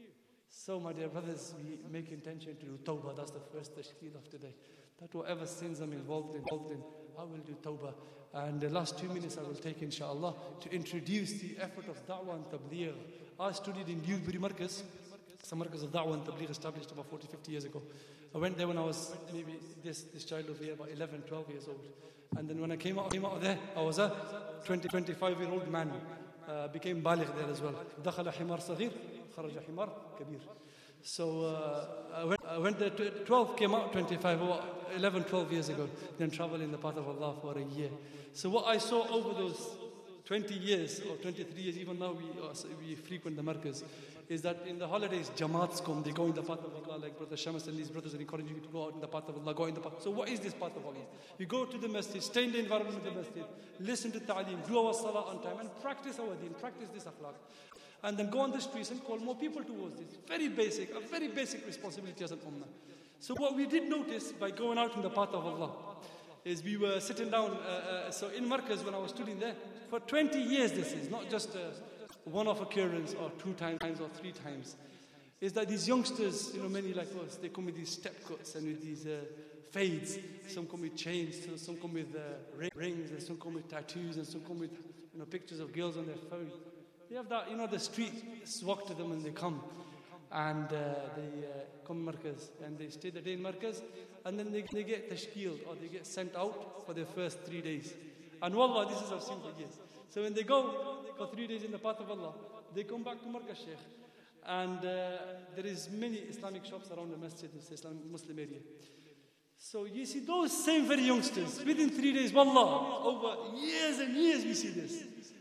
So, my dear brothers, we make intention to do tawbah. That's the first tashkeel of today. That whatever sins I'm involved in, involved in, I will do tawbah. And the last two minutes I will take, inshallah, to introduce the effort of da'wah and tabligh. I studied in Dewsbury Markaz. It's a Markaz of da'wah and tabligh established about forty, fifty years ago. I went there when I was maybe this, this child over here, about eleven, twelve years old. And then when I came out, came out of there, I was a twenty, twenty-five year old man. Uh, became baligh there as well. دخل حمار صغير خرج حمار كبير. So uh, I, went, I went there, twelve came out, twenty-five, eleven, twelve years ago. Then traveled in the path of Allah for a year. So what I saw over those twenty years or twenty-three years, even now we, uh, we frequent the markaz, is that in the holidays, Jamaats come, they go in the path of Allah, like Brother Shams and these brothers are encouraging you to go out in the path of Allah, go in the path. So what is this path of Allah? We go to the masjid, stay in the environment of the masjid, listen to ta'aleem, do our salah on time, and practice our deen, practice this akhlaq. And then go on the streets and call more people towards this. Very basic, a very basic responsibility as an ummah. So what we did notice by going out in the path of Allah is we were sitting down, uh, uh, so in Markaz when I was studying there, for twenty years this is, not just a one-off occurrence or two times or three times, is that these youngsters, you know, many like us, they come with these step cuts and with these uh, fades. Some come with chains, some come with uh, rings, and some come with tattoos, and some come with, you know, pictures of girls on their phone. They have that, you know, the streets walk to them and they come. And uh, they uh, come Markaz and they stay the day in Markaz, and then they, they get tashkeel or they get sent out for their first three days. And wallah, this is I've seen for years. So when they go for three days in the path of Allah, they come back to Markaz Sheikh. And uh, there is many Islamic shops around the masjid, this Islamic Muslim area. So you see those same very youngsters, within three days, wallah, over years and years we see this.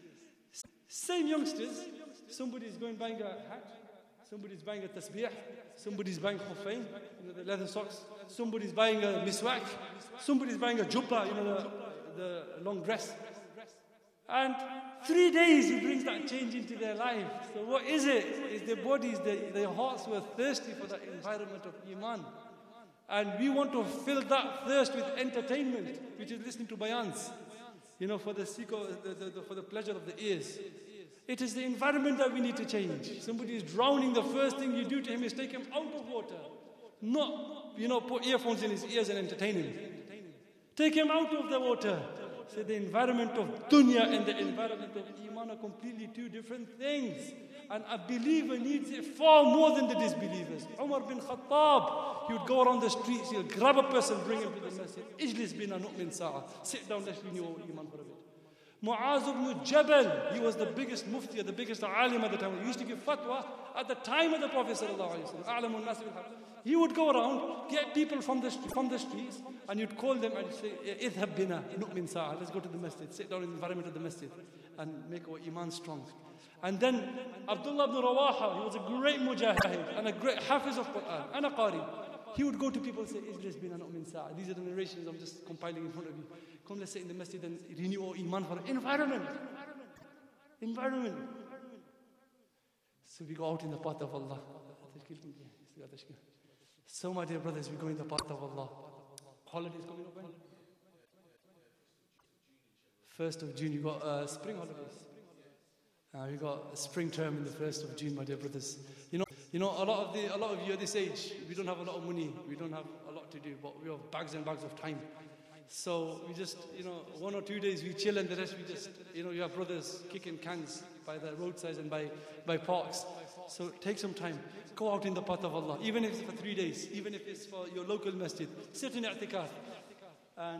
Same youngsters, somebody is going buying a hat, somebody's buying a tasbih, somebody's buying khuffain, you know, the leather socks, somebody's buying a miswak, somebody's buying a jubba, you know, the, the long dress. And three days he brings that change into their life. So what is it? Is their bodies, their, their hearts were thirsty for that environment of iman. And we want to fill that thirst with entertainment, which is listening to bayans, you know, for the, the, the, the, for the pleasure of the ears. It is the environment that we need to change. Somebody is drowning, the first thing you do to him is take him out of water. Not, you know, put earphones in his ears and entertain him. Take him out of the water. So the environment of dunya and the environment of iman are completely two different things. And a believer needs it far more than the disbelievers. Umar bin Khattab, he would go around the streets, he'll grab a person, bring him to the masjid. Ijlis bina nu'min sa'a. Sit down, let's renew our iman for a bit. Mu'az ibn Jabal, he was the biggest mufti, the biggest alim at the time. He used to give fatwa at the time of the Prophet sallallahu alaihi wasallam. He would go around, get people from the from the streets, and you'd call them and say, "Idhab bina nu'min sa'a." Let's go to the masjid, sit down in the environment of the masjid, and make our iman strong. And then Abdullah ibn Rawaha, he was a great mujahid and a great hafiz of Quran and a qari. He would go to people and say, "Ijlis bina nu'min sa'a." These are the narrations I'm just compiling in front of you. Come, let's sit in the masjid and renew our iman for environment. Environment. So we go out in the path of Allah. So my dear brothers, we go in the path of Allah. Holidays coming up when? First of June, you got uh, spring holidays. Uh, we got a spring term in the first of June, my dear brothers. You know, you know, a lot of the, a lot of you at this age, we don't have a lot of money, we don't have a lot to do, but we have bags and bags of time. So we just, you know, one or two days we chill, and the rest we just, you know, you have brothers kicking cans by the roadsides and by, by parks. So take some time, go out in the path of Allah, even if it's for three days, even if it's for your local masjid. Sit in i'tikaf. And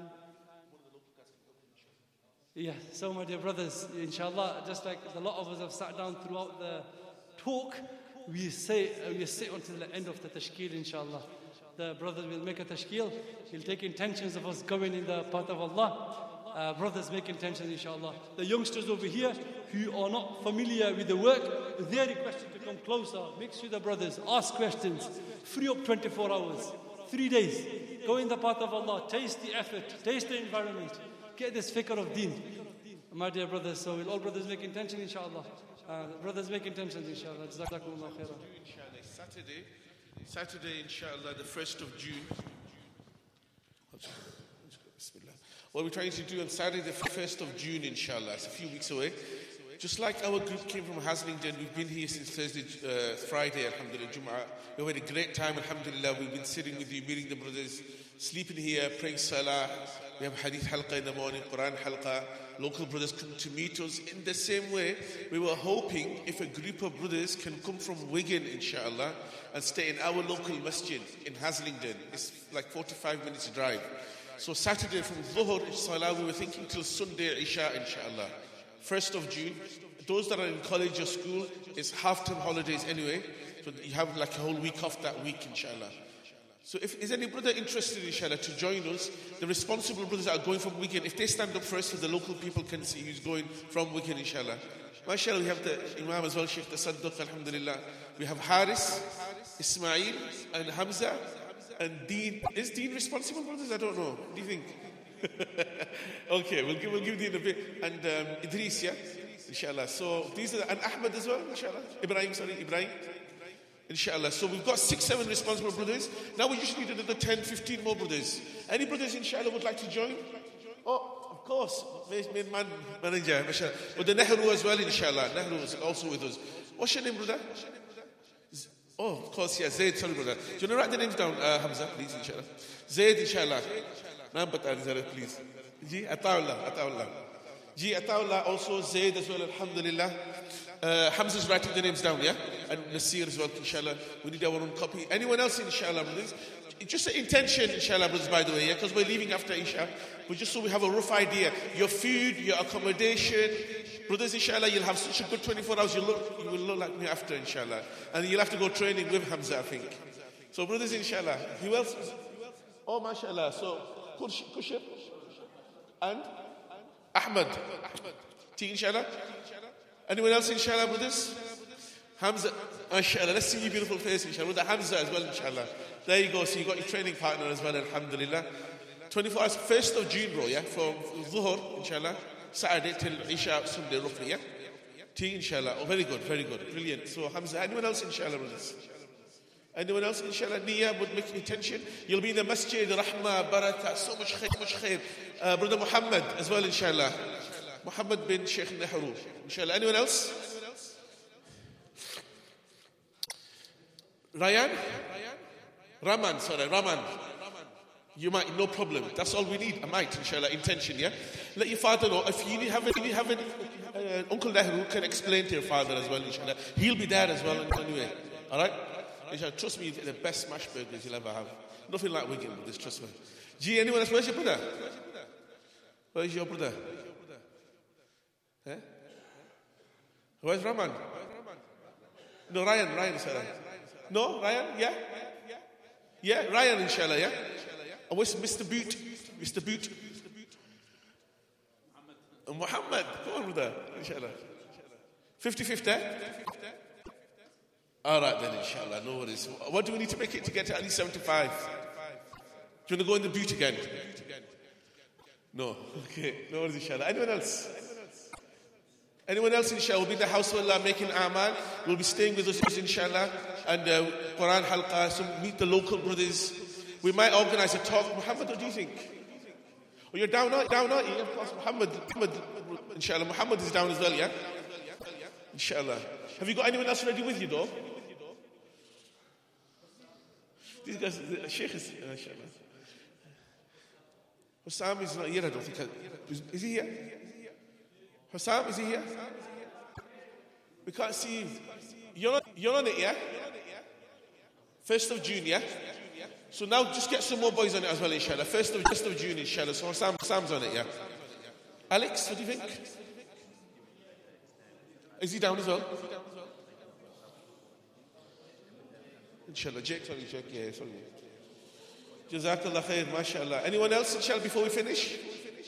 yeah, so my dear brothers, inshallah, just like a lot of us have sat down throughout the talk, we say, uh, we sit until the end of the tashkeel, inshallah. The brothers will make a tashkeel. He'll take intentions of us going in the path of Allah. Uh, brothers make intentions, inshallah. The youngsters over here who are not familiar with the work, they're requested to come closer. Mix with the brothers, ask questions. Free up twenty-four hours, three days. Go in the path of Allah, taste the effort, taste the environment. Get this fikr of deen. My dear brothers, so will all brothers make intention, inshallah? Uh, brothers make intentions, inshallah. Jazakumullah khairan. Saturday. Saturday, inshallah, the first of June. What we're trying to do on Saturday, the first of June, inshallah, it's a few weeks away. Just like our group came from Haslingden, we've been here since Thursday, uh, Friday, alhamdulillah, Jum'ah. We've had a great time, alhamdulillah. We've been sitting with you, meeting the brothers, sleeping here, praying salah. We have hadith halqa in the morning, Quran halqa. Local brothers come to meet us. In the same way, we were hoping if a group of brothers can come from Wigan, inshallah, and stay in our local masjid in Haslingden. It's like forty-five minutes drive. So Saturday from Dhuhr, inshallah, we were thinking till Sunday, Isha, inshallah. first of June. Those that are in college or school, it's half-term holidays anyway. So you have like a whole week off that week, inshallah. So if is any brother interested, inshallah, to join us, the responsible brothers that are going from Wigan, if they stand up first so the local people can see who's going from Wigan, inshallah. MashaAllah, we have the Imam as well, Sheikh Tasadduq, alhamdulillah. We have Haris, Ismail, and Hamza, and Deen. Is Deen responsible, brothers? I don't know. What do you think? Okay, we'll give, we'll give Deen a bit. And um, Idris, yeah? Inshallah. So these are, the, and Ahmed as well, inshallah. Ibrahim, sorry, Ibrahim. Inshallah. So we've got six, seven responsible brothers. Now we just need another ten, fifteen more brothers. Any brothers, inshallah, would like to join? Oh, of course. Main man, manager, mashallah. But the Nehru as well, inshallah. Nehru is also with us. What's your name, brother? Oh, of course, yeah. Zaid, sorry, brother. Do you want to write the names down, uh, Hamza, please, inshallah? Zaid, inshallah. Naam bata, Zaid, please. Ji, Ataullah, Ataullah. Ji, Ataullah, also Zaid as well, alhamdulillah. Uh, Hamza's writing the names down, yeah? And Nasir as well, inshallah. We need our own copy. Anyone else, inshallah, brothers? Just an intention, inshallah, brothers, by the way, yeah? Because we're leaving after Isha. But just so we have a rough idea. Your food, your accommodation. Brothers, inshallah, you'll have such a good twenty-four hours. You'll look, you will look like me after, inshallah. And you'll have to go training with Hamza, I think. So, brothers, inshallah. Who else? Oh, mashallah. So, Kushir. And Ahmed. T, inshallah. Anyone else, inshallah, brothers? Hamza, inshallah. Let's see your beautiful face, inshallah. With the Hamza as well, inshallah. There you go. So you got your training partner as well, alhamdulillah. twenty-four hours, first of June, bro, yeah? From Dhuhr, inshallah. Saturday till Isha, Sunday, roughly, yeah? T, inshallah. Oh, very good, very good. Brilliant. So, Hamza, anyone else, inshallah, brothers? Anyone else, inshallah? Niyyah would make intention. You'll be in the masjid, rahmah, barakah, so much khair, much khair. Uh, Brother Muhammad as well, inshallah. Muhammad bin Sheikh Nehru. Inshallah. Anyone else? Ryan? Raman, sorry, Raman. You might, no problem. That's all we need. I might, inshallah, intention, yeah? Let your father know. If you have it, if you have it, uh, Uncle Nehru can explain to your father as well, inshallah. He'll be there as well anyway. Alright? Inshallah, trust me, the best smash burgers you'll ever have. Nothing like Wigan, this, trust me. Gee, anyone else? Where's your brother? Where's your brother? Eh? Where's Raman? No, Ryan, Ryan, sorry. No, Ryan, yeah? Yeah, Ryan, inshallah, yeah? And where's Mister Boot? Mister Boot? And Muhammad, come on, brother, inshallah. fifty-fifty, eh? All right then, inshallah, no worries. What do we need to make it to get to at least seventy-five? Do you want to go in the boot again? No, okay, no worries, inshallah. Anyone else? Anyone else, inshallah, will be in the house of Allah making amal. Will be staying with us, inshallah. And uh, Quran halqa, so meet the local brothers. We might organize a talk. Muhammad, what do you think? Oh, you're down, aren't you? Down, aren't you? Of course, Muhammad, Muhammad, inshallah. Muhammad is down as well, yeah? Inshallah. Have you got anyone else ready with you, though? These guys, the Sheikh is, uh, inshallah. Hussam is not here, I don't think. Is, is he here? Hussam, is he here? We can't see him. You're on, you're on it, yeah? First of June, yeah? So now just get some more boys on it as well, inshallah. First of, first of June, inshallah. So Hussam, Hussam's on it, yeah? Alex, what do you think? Is he down as well? Inshallah. Jake, sorry, Jake, yeah, sorry. Jazakallah khair, mashallah. Anyone else, inshallah, before we finish?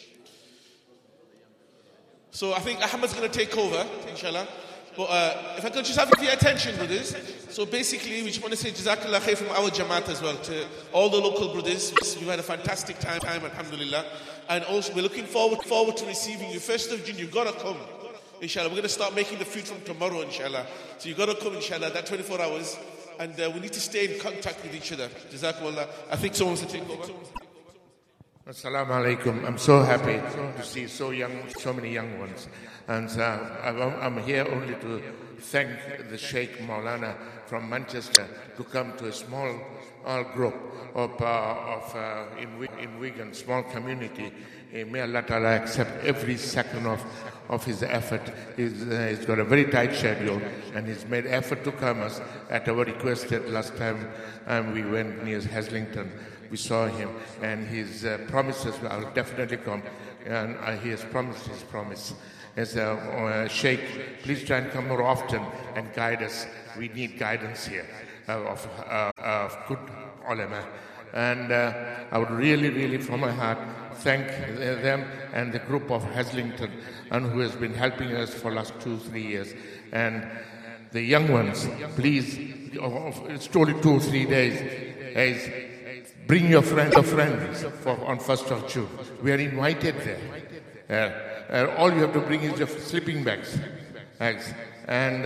So I think Ahmad's going to take over, inshallah. But uh, if I could just have your attention, brothers. So basically, we just want to say Jazakallah khair from our Jamaat as well to all the local brothers. We've had a fantastic time, time, alhamdulillah. And also, we're looking forward forward to receiving you. First of June, you've got to come, inshallah. We're going to start making the food from tomorrow, inshallah. So you've got to come, inshallah, that twenty-four hours. And uh, we need to stay in contact with each other. Jazakallah. I think someone wants to take over. Assalamu alaikum. I'm so happy to see so young, so many young ones. And uh, I'm here only to thank the Sheikh Maulana from Manchester to come to a small uh, group of, uh, of uh, in, in Wigan, small community. Uh, may Allah Ta'ala accept every second of, of his effort. He's, uh, he's got a very tight schedule and he's made effort to come us at our request. Last time um, we went near Haslington, we saw him and his uh, promises, I'll definitely come, and uh, he has promised his promise. As a uh, Sheikh, please try and come more often and guide us. We need guidance here uh, of, uh, of good, ulama. And uh, I would really, really, from my heart, thank them and the group of Haslington, and who has been helping us for the last two, three years. And the young ones, please, it's only two or three days. Guys, bring your friends or friends for, on first of June. We are invited there. Uh, uh, all you have to bring is your sleeping bags. bags. And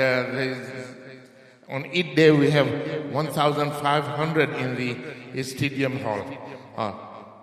uh, on Eid Day, we have one thousand five hundred in the stadium hall. Uh,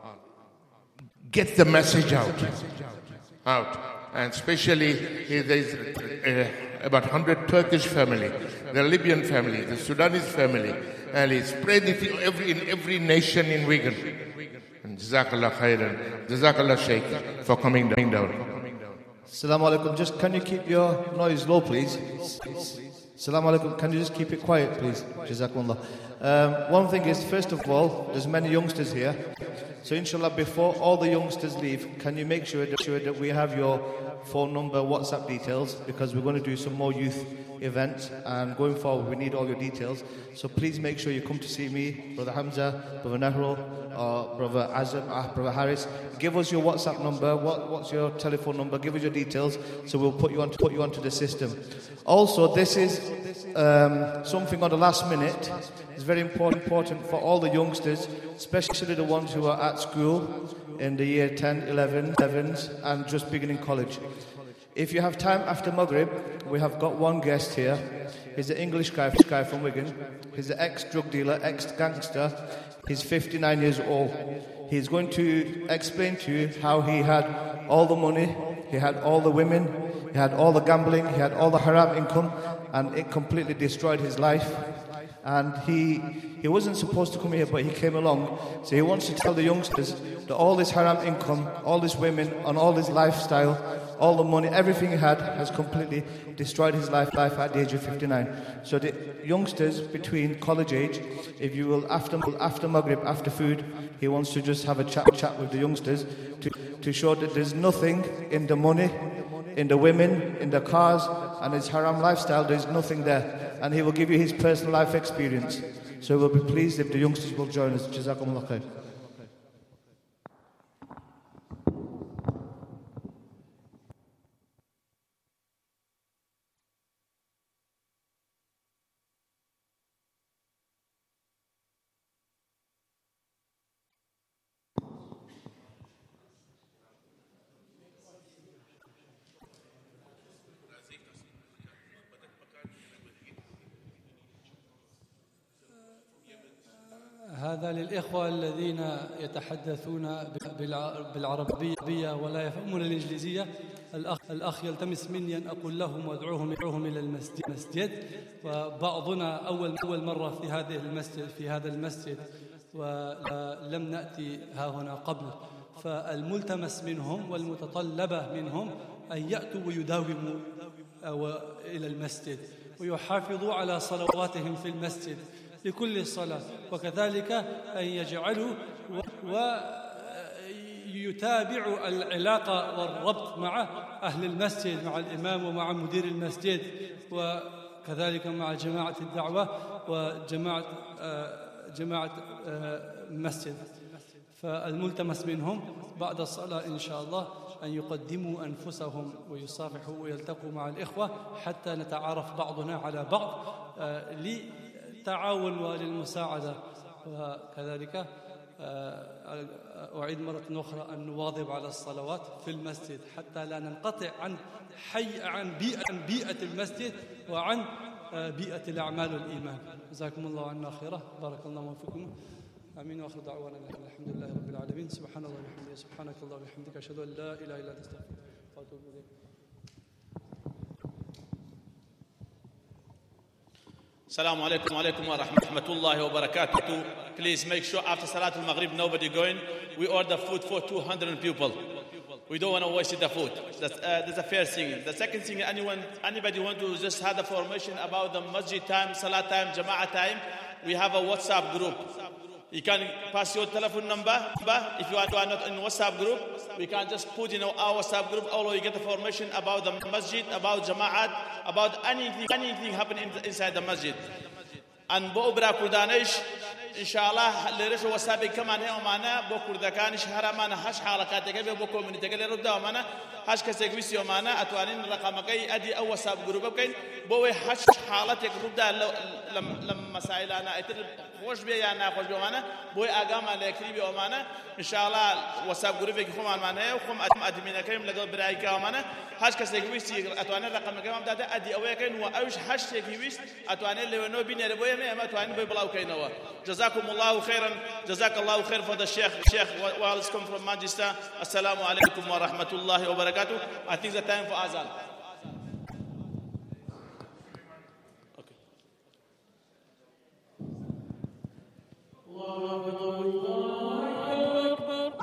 get the message out. out. And especially, there is uh, about one hundred Turkish family, the Libyan family, the Sudanese family, and it's spread it in every, in every nation in Wigan. And Jazakallah khairan, Jazakallah Sheikh for coming down. Assalamu alaikum. Just can you keep your noise low, please? Assalamu alaikum. Can you just keep it quiet, please? Jazakumullah. Um, one thing is, first of all, there's many youngsters here. So inshallah, before all the youngsters leave, can you make sure that, sure that we have your phone number, WhatsApp details, because we're going to do some more youth events, and going forward we need all your details. So please make sure you come to see me, Brother Hamza, Brother Nahrul, or Brother Azam, ah, Brother Harris. Give us your WhatsApp number, what, what's your telephone number, give us your details, so we'll put you on, put you onto the system. Also, this is um, something on the last minute. It's very important, important for all the youngsters, especially the ones who are at school in the year ten, eleven, elevens, and just beginning college. If you have time after Maghrib, we have got one guest here. He's an English guy, guy from Wigan. He's an ex-drug dealer, ex-gangster. He's fifty-nine years old. He's going to explain to you how he had all the money, he had all the women, he had all the gambling, he had all the haram income, and it completely destroyed his life. And he he wasn't supposed to come here, but he came along. So he wants to tell the youngsters that all this haram income, all this women, and all this lifestyle, all the money, everything he had has completely destroyed his life, life at the age of fifty-nine. So the youngsters between college age, if you will, after after Maghrib, after food, he wants to just have a chat chat with the youngsters to, to show that there's nothing in the money, in the women, in the cars, and his haram lifestyle. There's nothing there. And he will give you his personal life experience. So we'll be pleased if the youngsters will join us. Jazakumullah khair. هذا للإخوة الذين يتحدثون بالعربية ولا يفهمون الإنجليزية. الأخ, الأخ يلتمس مني أن أقول لهم وادعوهم يدعوهم إلى المسجد. وبعضنا أول أول مرة في هذه المسجد في هذا المسجد ولم نأتي ها هنا قبل. فالملتمس منهم والمتطلبة منهم أن يأتوا ويداوموا إلى المسجد ويحافظوا على صلواتهم في المسجد لكل صلاة، وكذلك أن يجعلوا ويتابعوا العلاقة والربط مع أهل المسجد، مع الإمام ومع مدير المسجد، وكذلك مع جماعة الدعوة وجماعة جماعة المسجد. فالملتمس منهم بعد الصلاة إن شاء الله أن يقدموا أنفسهم ويصافحوا ويلتقوا مع الإخوة حتى نتعارف بعضنا على بعض للتعاون وللمساعدة. وكذلك أعيد مرة أخرى أن نواظب على الصلوات في المسجد حتى لا ننقطع عن حي عن بيئة, عن بيئة المسجد وعن بيئة الأعمال والإيمان. جزاكم الله عنا خيرا، بارك الله فيكم، آمين. وآخر دعوانا الحمد لله رب العالمين. سبحان الله وبحمده، سبحانك اللهم وبحمدك، أشهد أن لا إله إلا أنت أستغفرك وأتوب إليك. Assalamu alaikum wa alaikum wa rahmatullahi wa barakatuh. Please make sure after Salat al-Maghrib nobody going. We order food for two hundred people. We don't want to waste the food. That's, uh, that's the first thing. The second thing, anyone, anybody want to just have the information about the masjid time, salat time, jama'ah time, we have a WhatsApp group. You can pass your telephone number. If you are not in WhatsApp group, we can just put in our WhatsApp group. Although you get information about the masjid, about jama'at, about anything, anything happening inside the masjid. And Bo Obra Kudanish, إن شاء الله لرش وسابق كمان هي ومانا بكر ذكاني شهر مانا هش حركات كذا بكر من تقل رد ومانا هش كسيكويس يومانا أتوانين رقم كي أدي أول ساب جروب كين بوي هش حالات رد لم لم مسائل أنا أتر خوش بيا أنا خوش بيا بوي أقام على كريبي ومانا إن شاء الله وساب جروب كي خم مانا وخم أتم أدمين كريم لقى برايك ومانا هش كسيكويس أتوانين رقم كي ما بدأ أدي أول كين وأوش هش كسيكويس أتوانين لو إنه بيني ربوي ما ما أتوانين بيبلاو كينوا جزاكم الله خيرا جزاك الله خير for the Sheikh Sheikh Wallace come from Manchester. Assalamu alaikum wa rahmatullahi wa barakatuh. I think it's the time for Azan. Okay. Allahu Akbar, Allahu Akbar.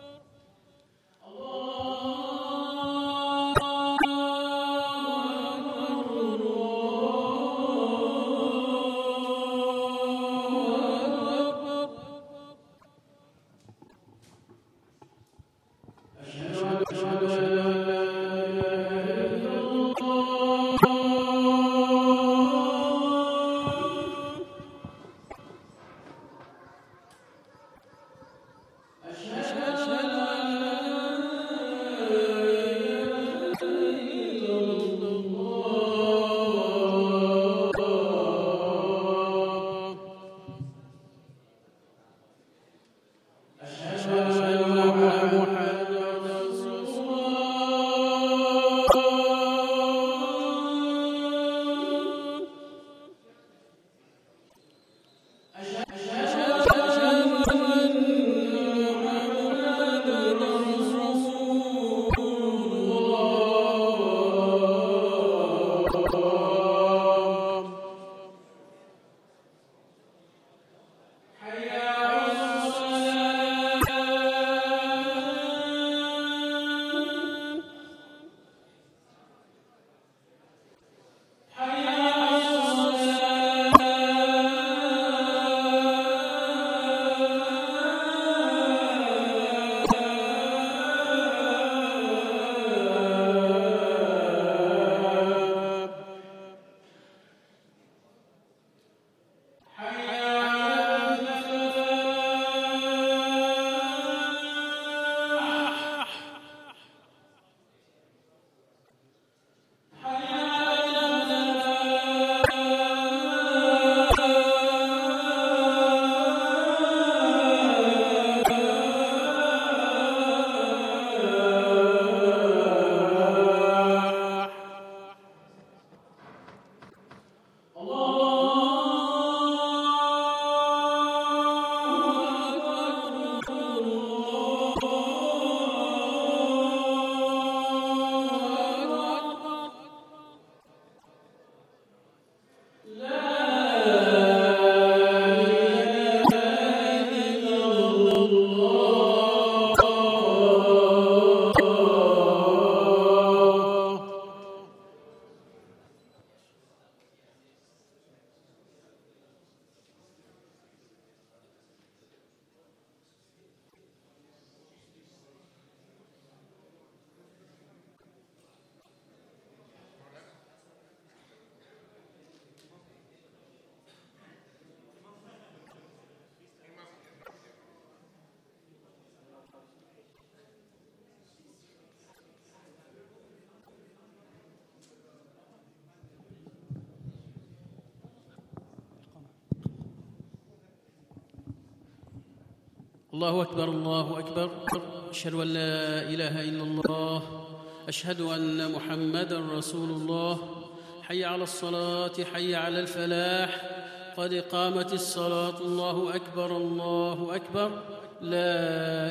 الله أكبر الله أكبر أشهد أن لا إله إلا الله أشهد أن محمدًا رسول الله حي على الصلاة حي على الفلاح قد قامت الصلاة الله أكبر الله أكبر لا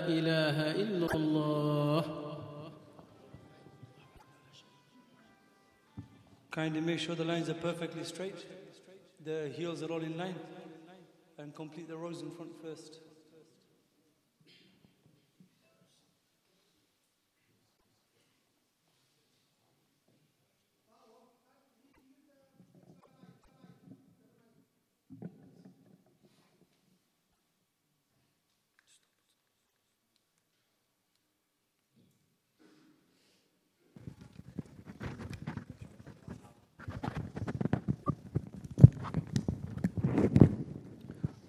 إله إلا الله. Kindly make sure the lines are perfectly straight, the heels are all in line, and complete the rows in front first.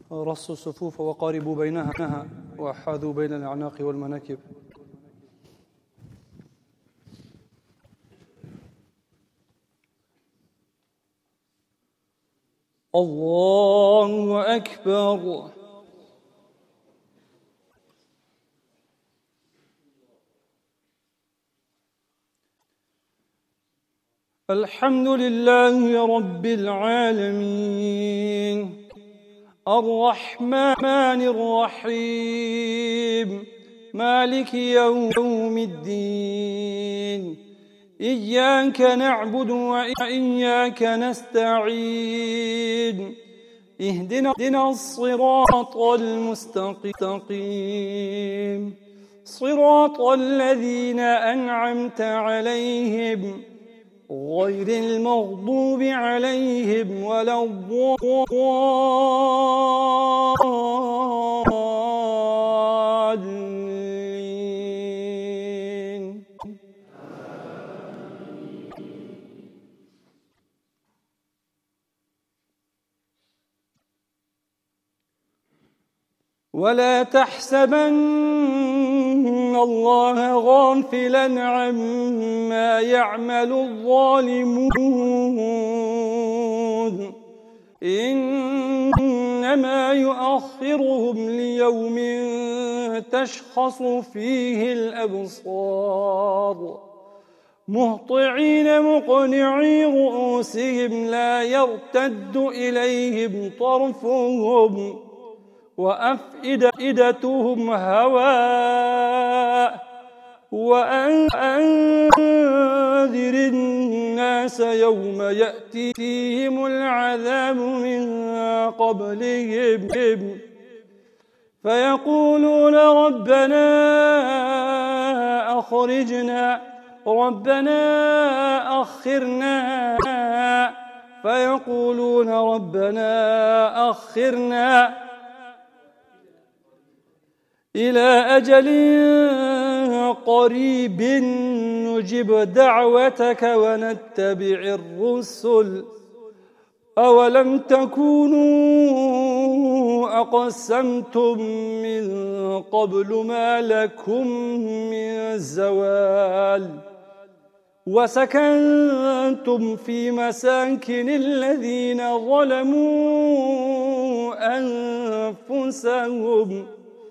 رصوا الصفوف وقاربوا بينها وحاذوا بين الأعناق والمناكب. الله أكبر. الحمد لله رب العالمين الرحمن الرحيم مالك يوم الدين إياك نعبد وإياك نستعين اهدنا الصراط المستقيم صراط الذين أنعمت عليهم غير المغضوب عليهم ولا الضالين. ولا تحسبن الله غافلا عما يعمل الظالمون إنما يؤخرهم ليوم تشخص فيه الأبصار مهطعين مقنعي رؤوسهم لا يرتد إليهم طرفهم وأفئدتهم هواء وأنذر الناس يوم يأتيهم العذاب من قبلهم فيقولون ربنا أخرجنا ربنا أخرنا فيقولون ربنا أخرنا إلى أجل قريب نجب دعوتك ونتبع الرسل أولم تكونوا أقسمتم من قبل ما لكم من زوال وسكنتم في مساكن الذين ظلموا أنفسهم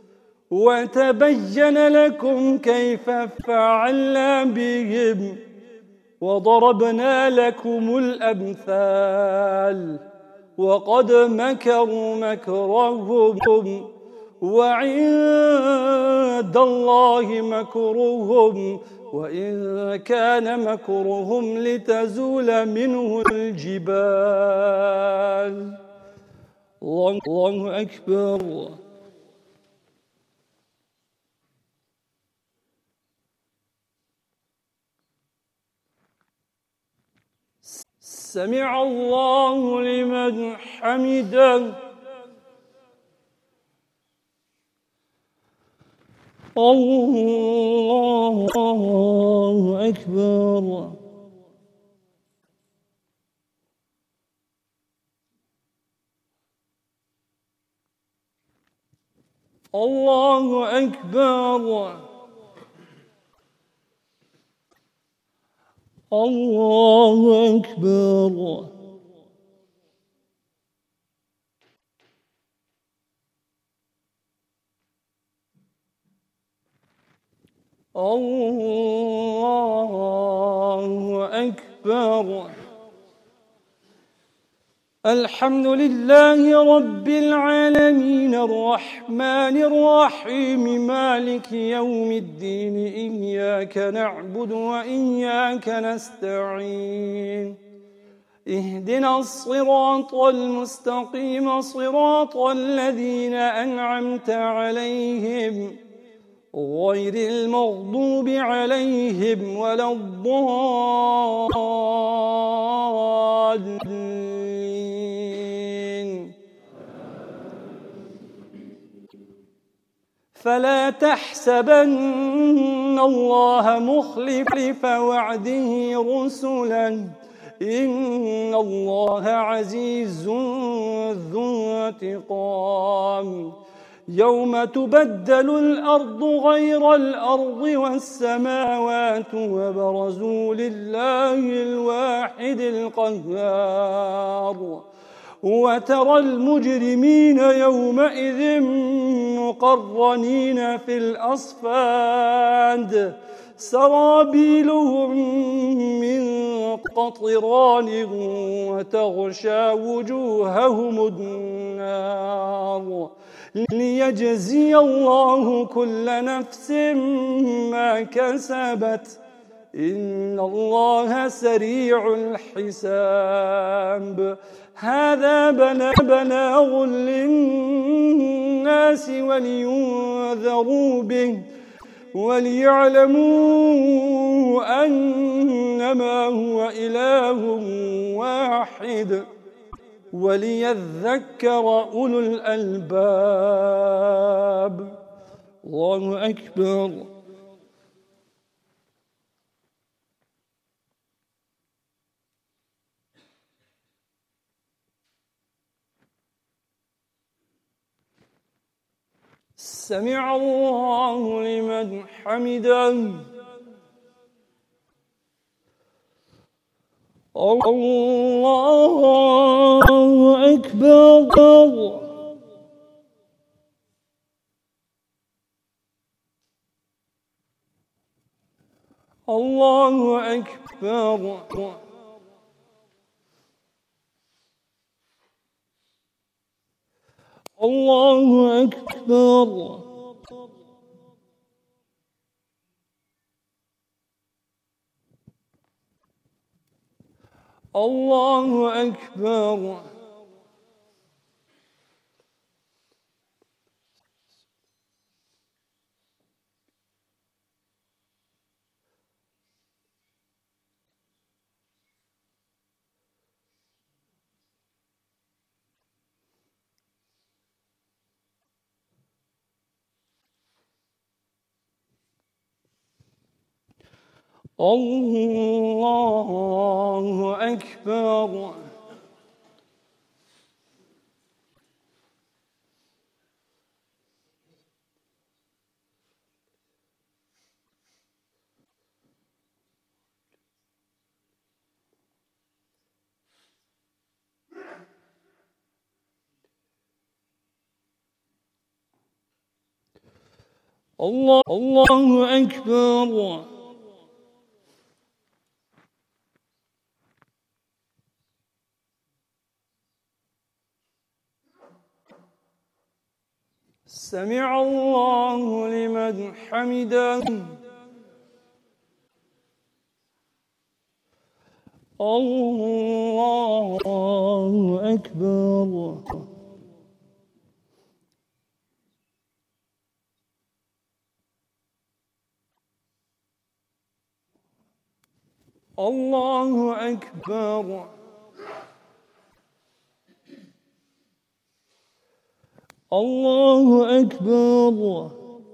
وتبين لكم كيف فعلنا بهم وضربنا لكم الأمثال وقد مكروا مكرهم وعند الله مكرهم وإن كان مكرهم لتزول منه الجبال. الله أكبر. سمع الله لمن حمده. الله أكبر. الله أكبر. الله أكبر. الله أكبر. الحمد لله رب العالمين الرحمن الرحيم مالك يوم الدين إياك نعبد وإياك نستعين اهدنا الصراط المستقيم صراط الذين أنعمت عليهم غير المغضوب عليهم ولا الضالين. فلا تحسبن الله مخلف وعده رسلا إن الله عزيز ذو وانتقام يوم تبدل الأرض غير الأرض والسماوات وبرزوا لله الواحد القهار وترى المجرمين يومئذ مقرنين في الأصفاد سرابيلهم من قطران وتغشى وجوههم النار ليجزي الله كل نفس ما كسبت إن الله سريع الحساب هذا بلاغ للناس ولينذروا به وليعلموا أنما هو إله واحد وليذكر أولو الألباب الله أكبر. سمع الله لمن حمده الله أكبر. الله أكبر. الله أكبر. الله أكبر. الله أكبر. الله الله أكبر. سمع الله لمن حمده الله أكبر. الله أكبر. الله أكبر.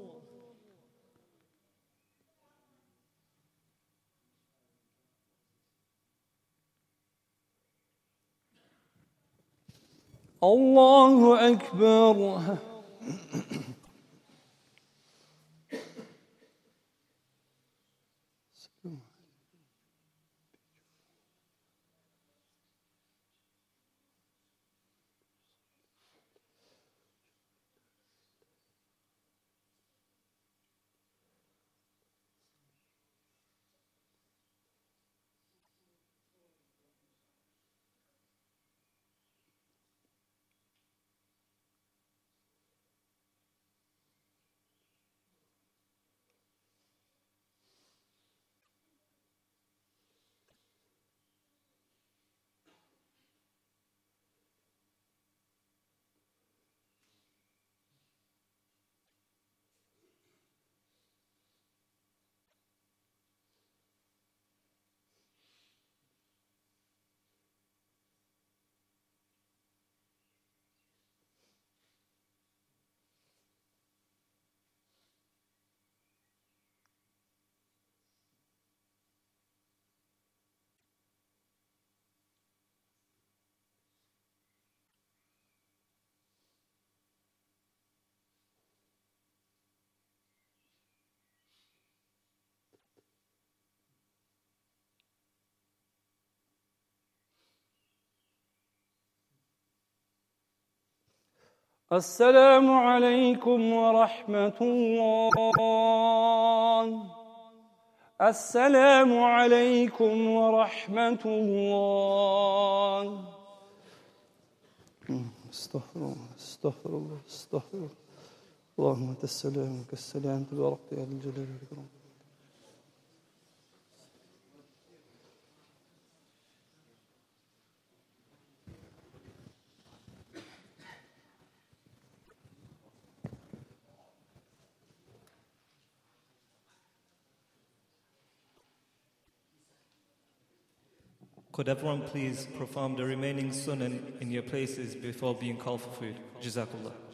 الله أكبر. السلام عليكم ورحمة الله. السلام عليكم ورحمة الله. استغفر الله استغفر الله استغفر الله. اللهم انت السلام ومنك السلام تباركت يا ذا الجلال والإكرام. Could everyone please perform the remaining sunan in your places before being called for food? Jazakallah.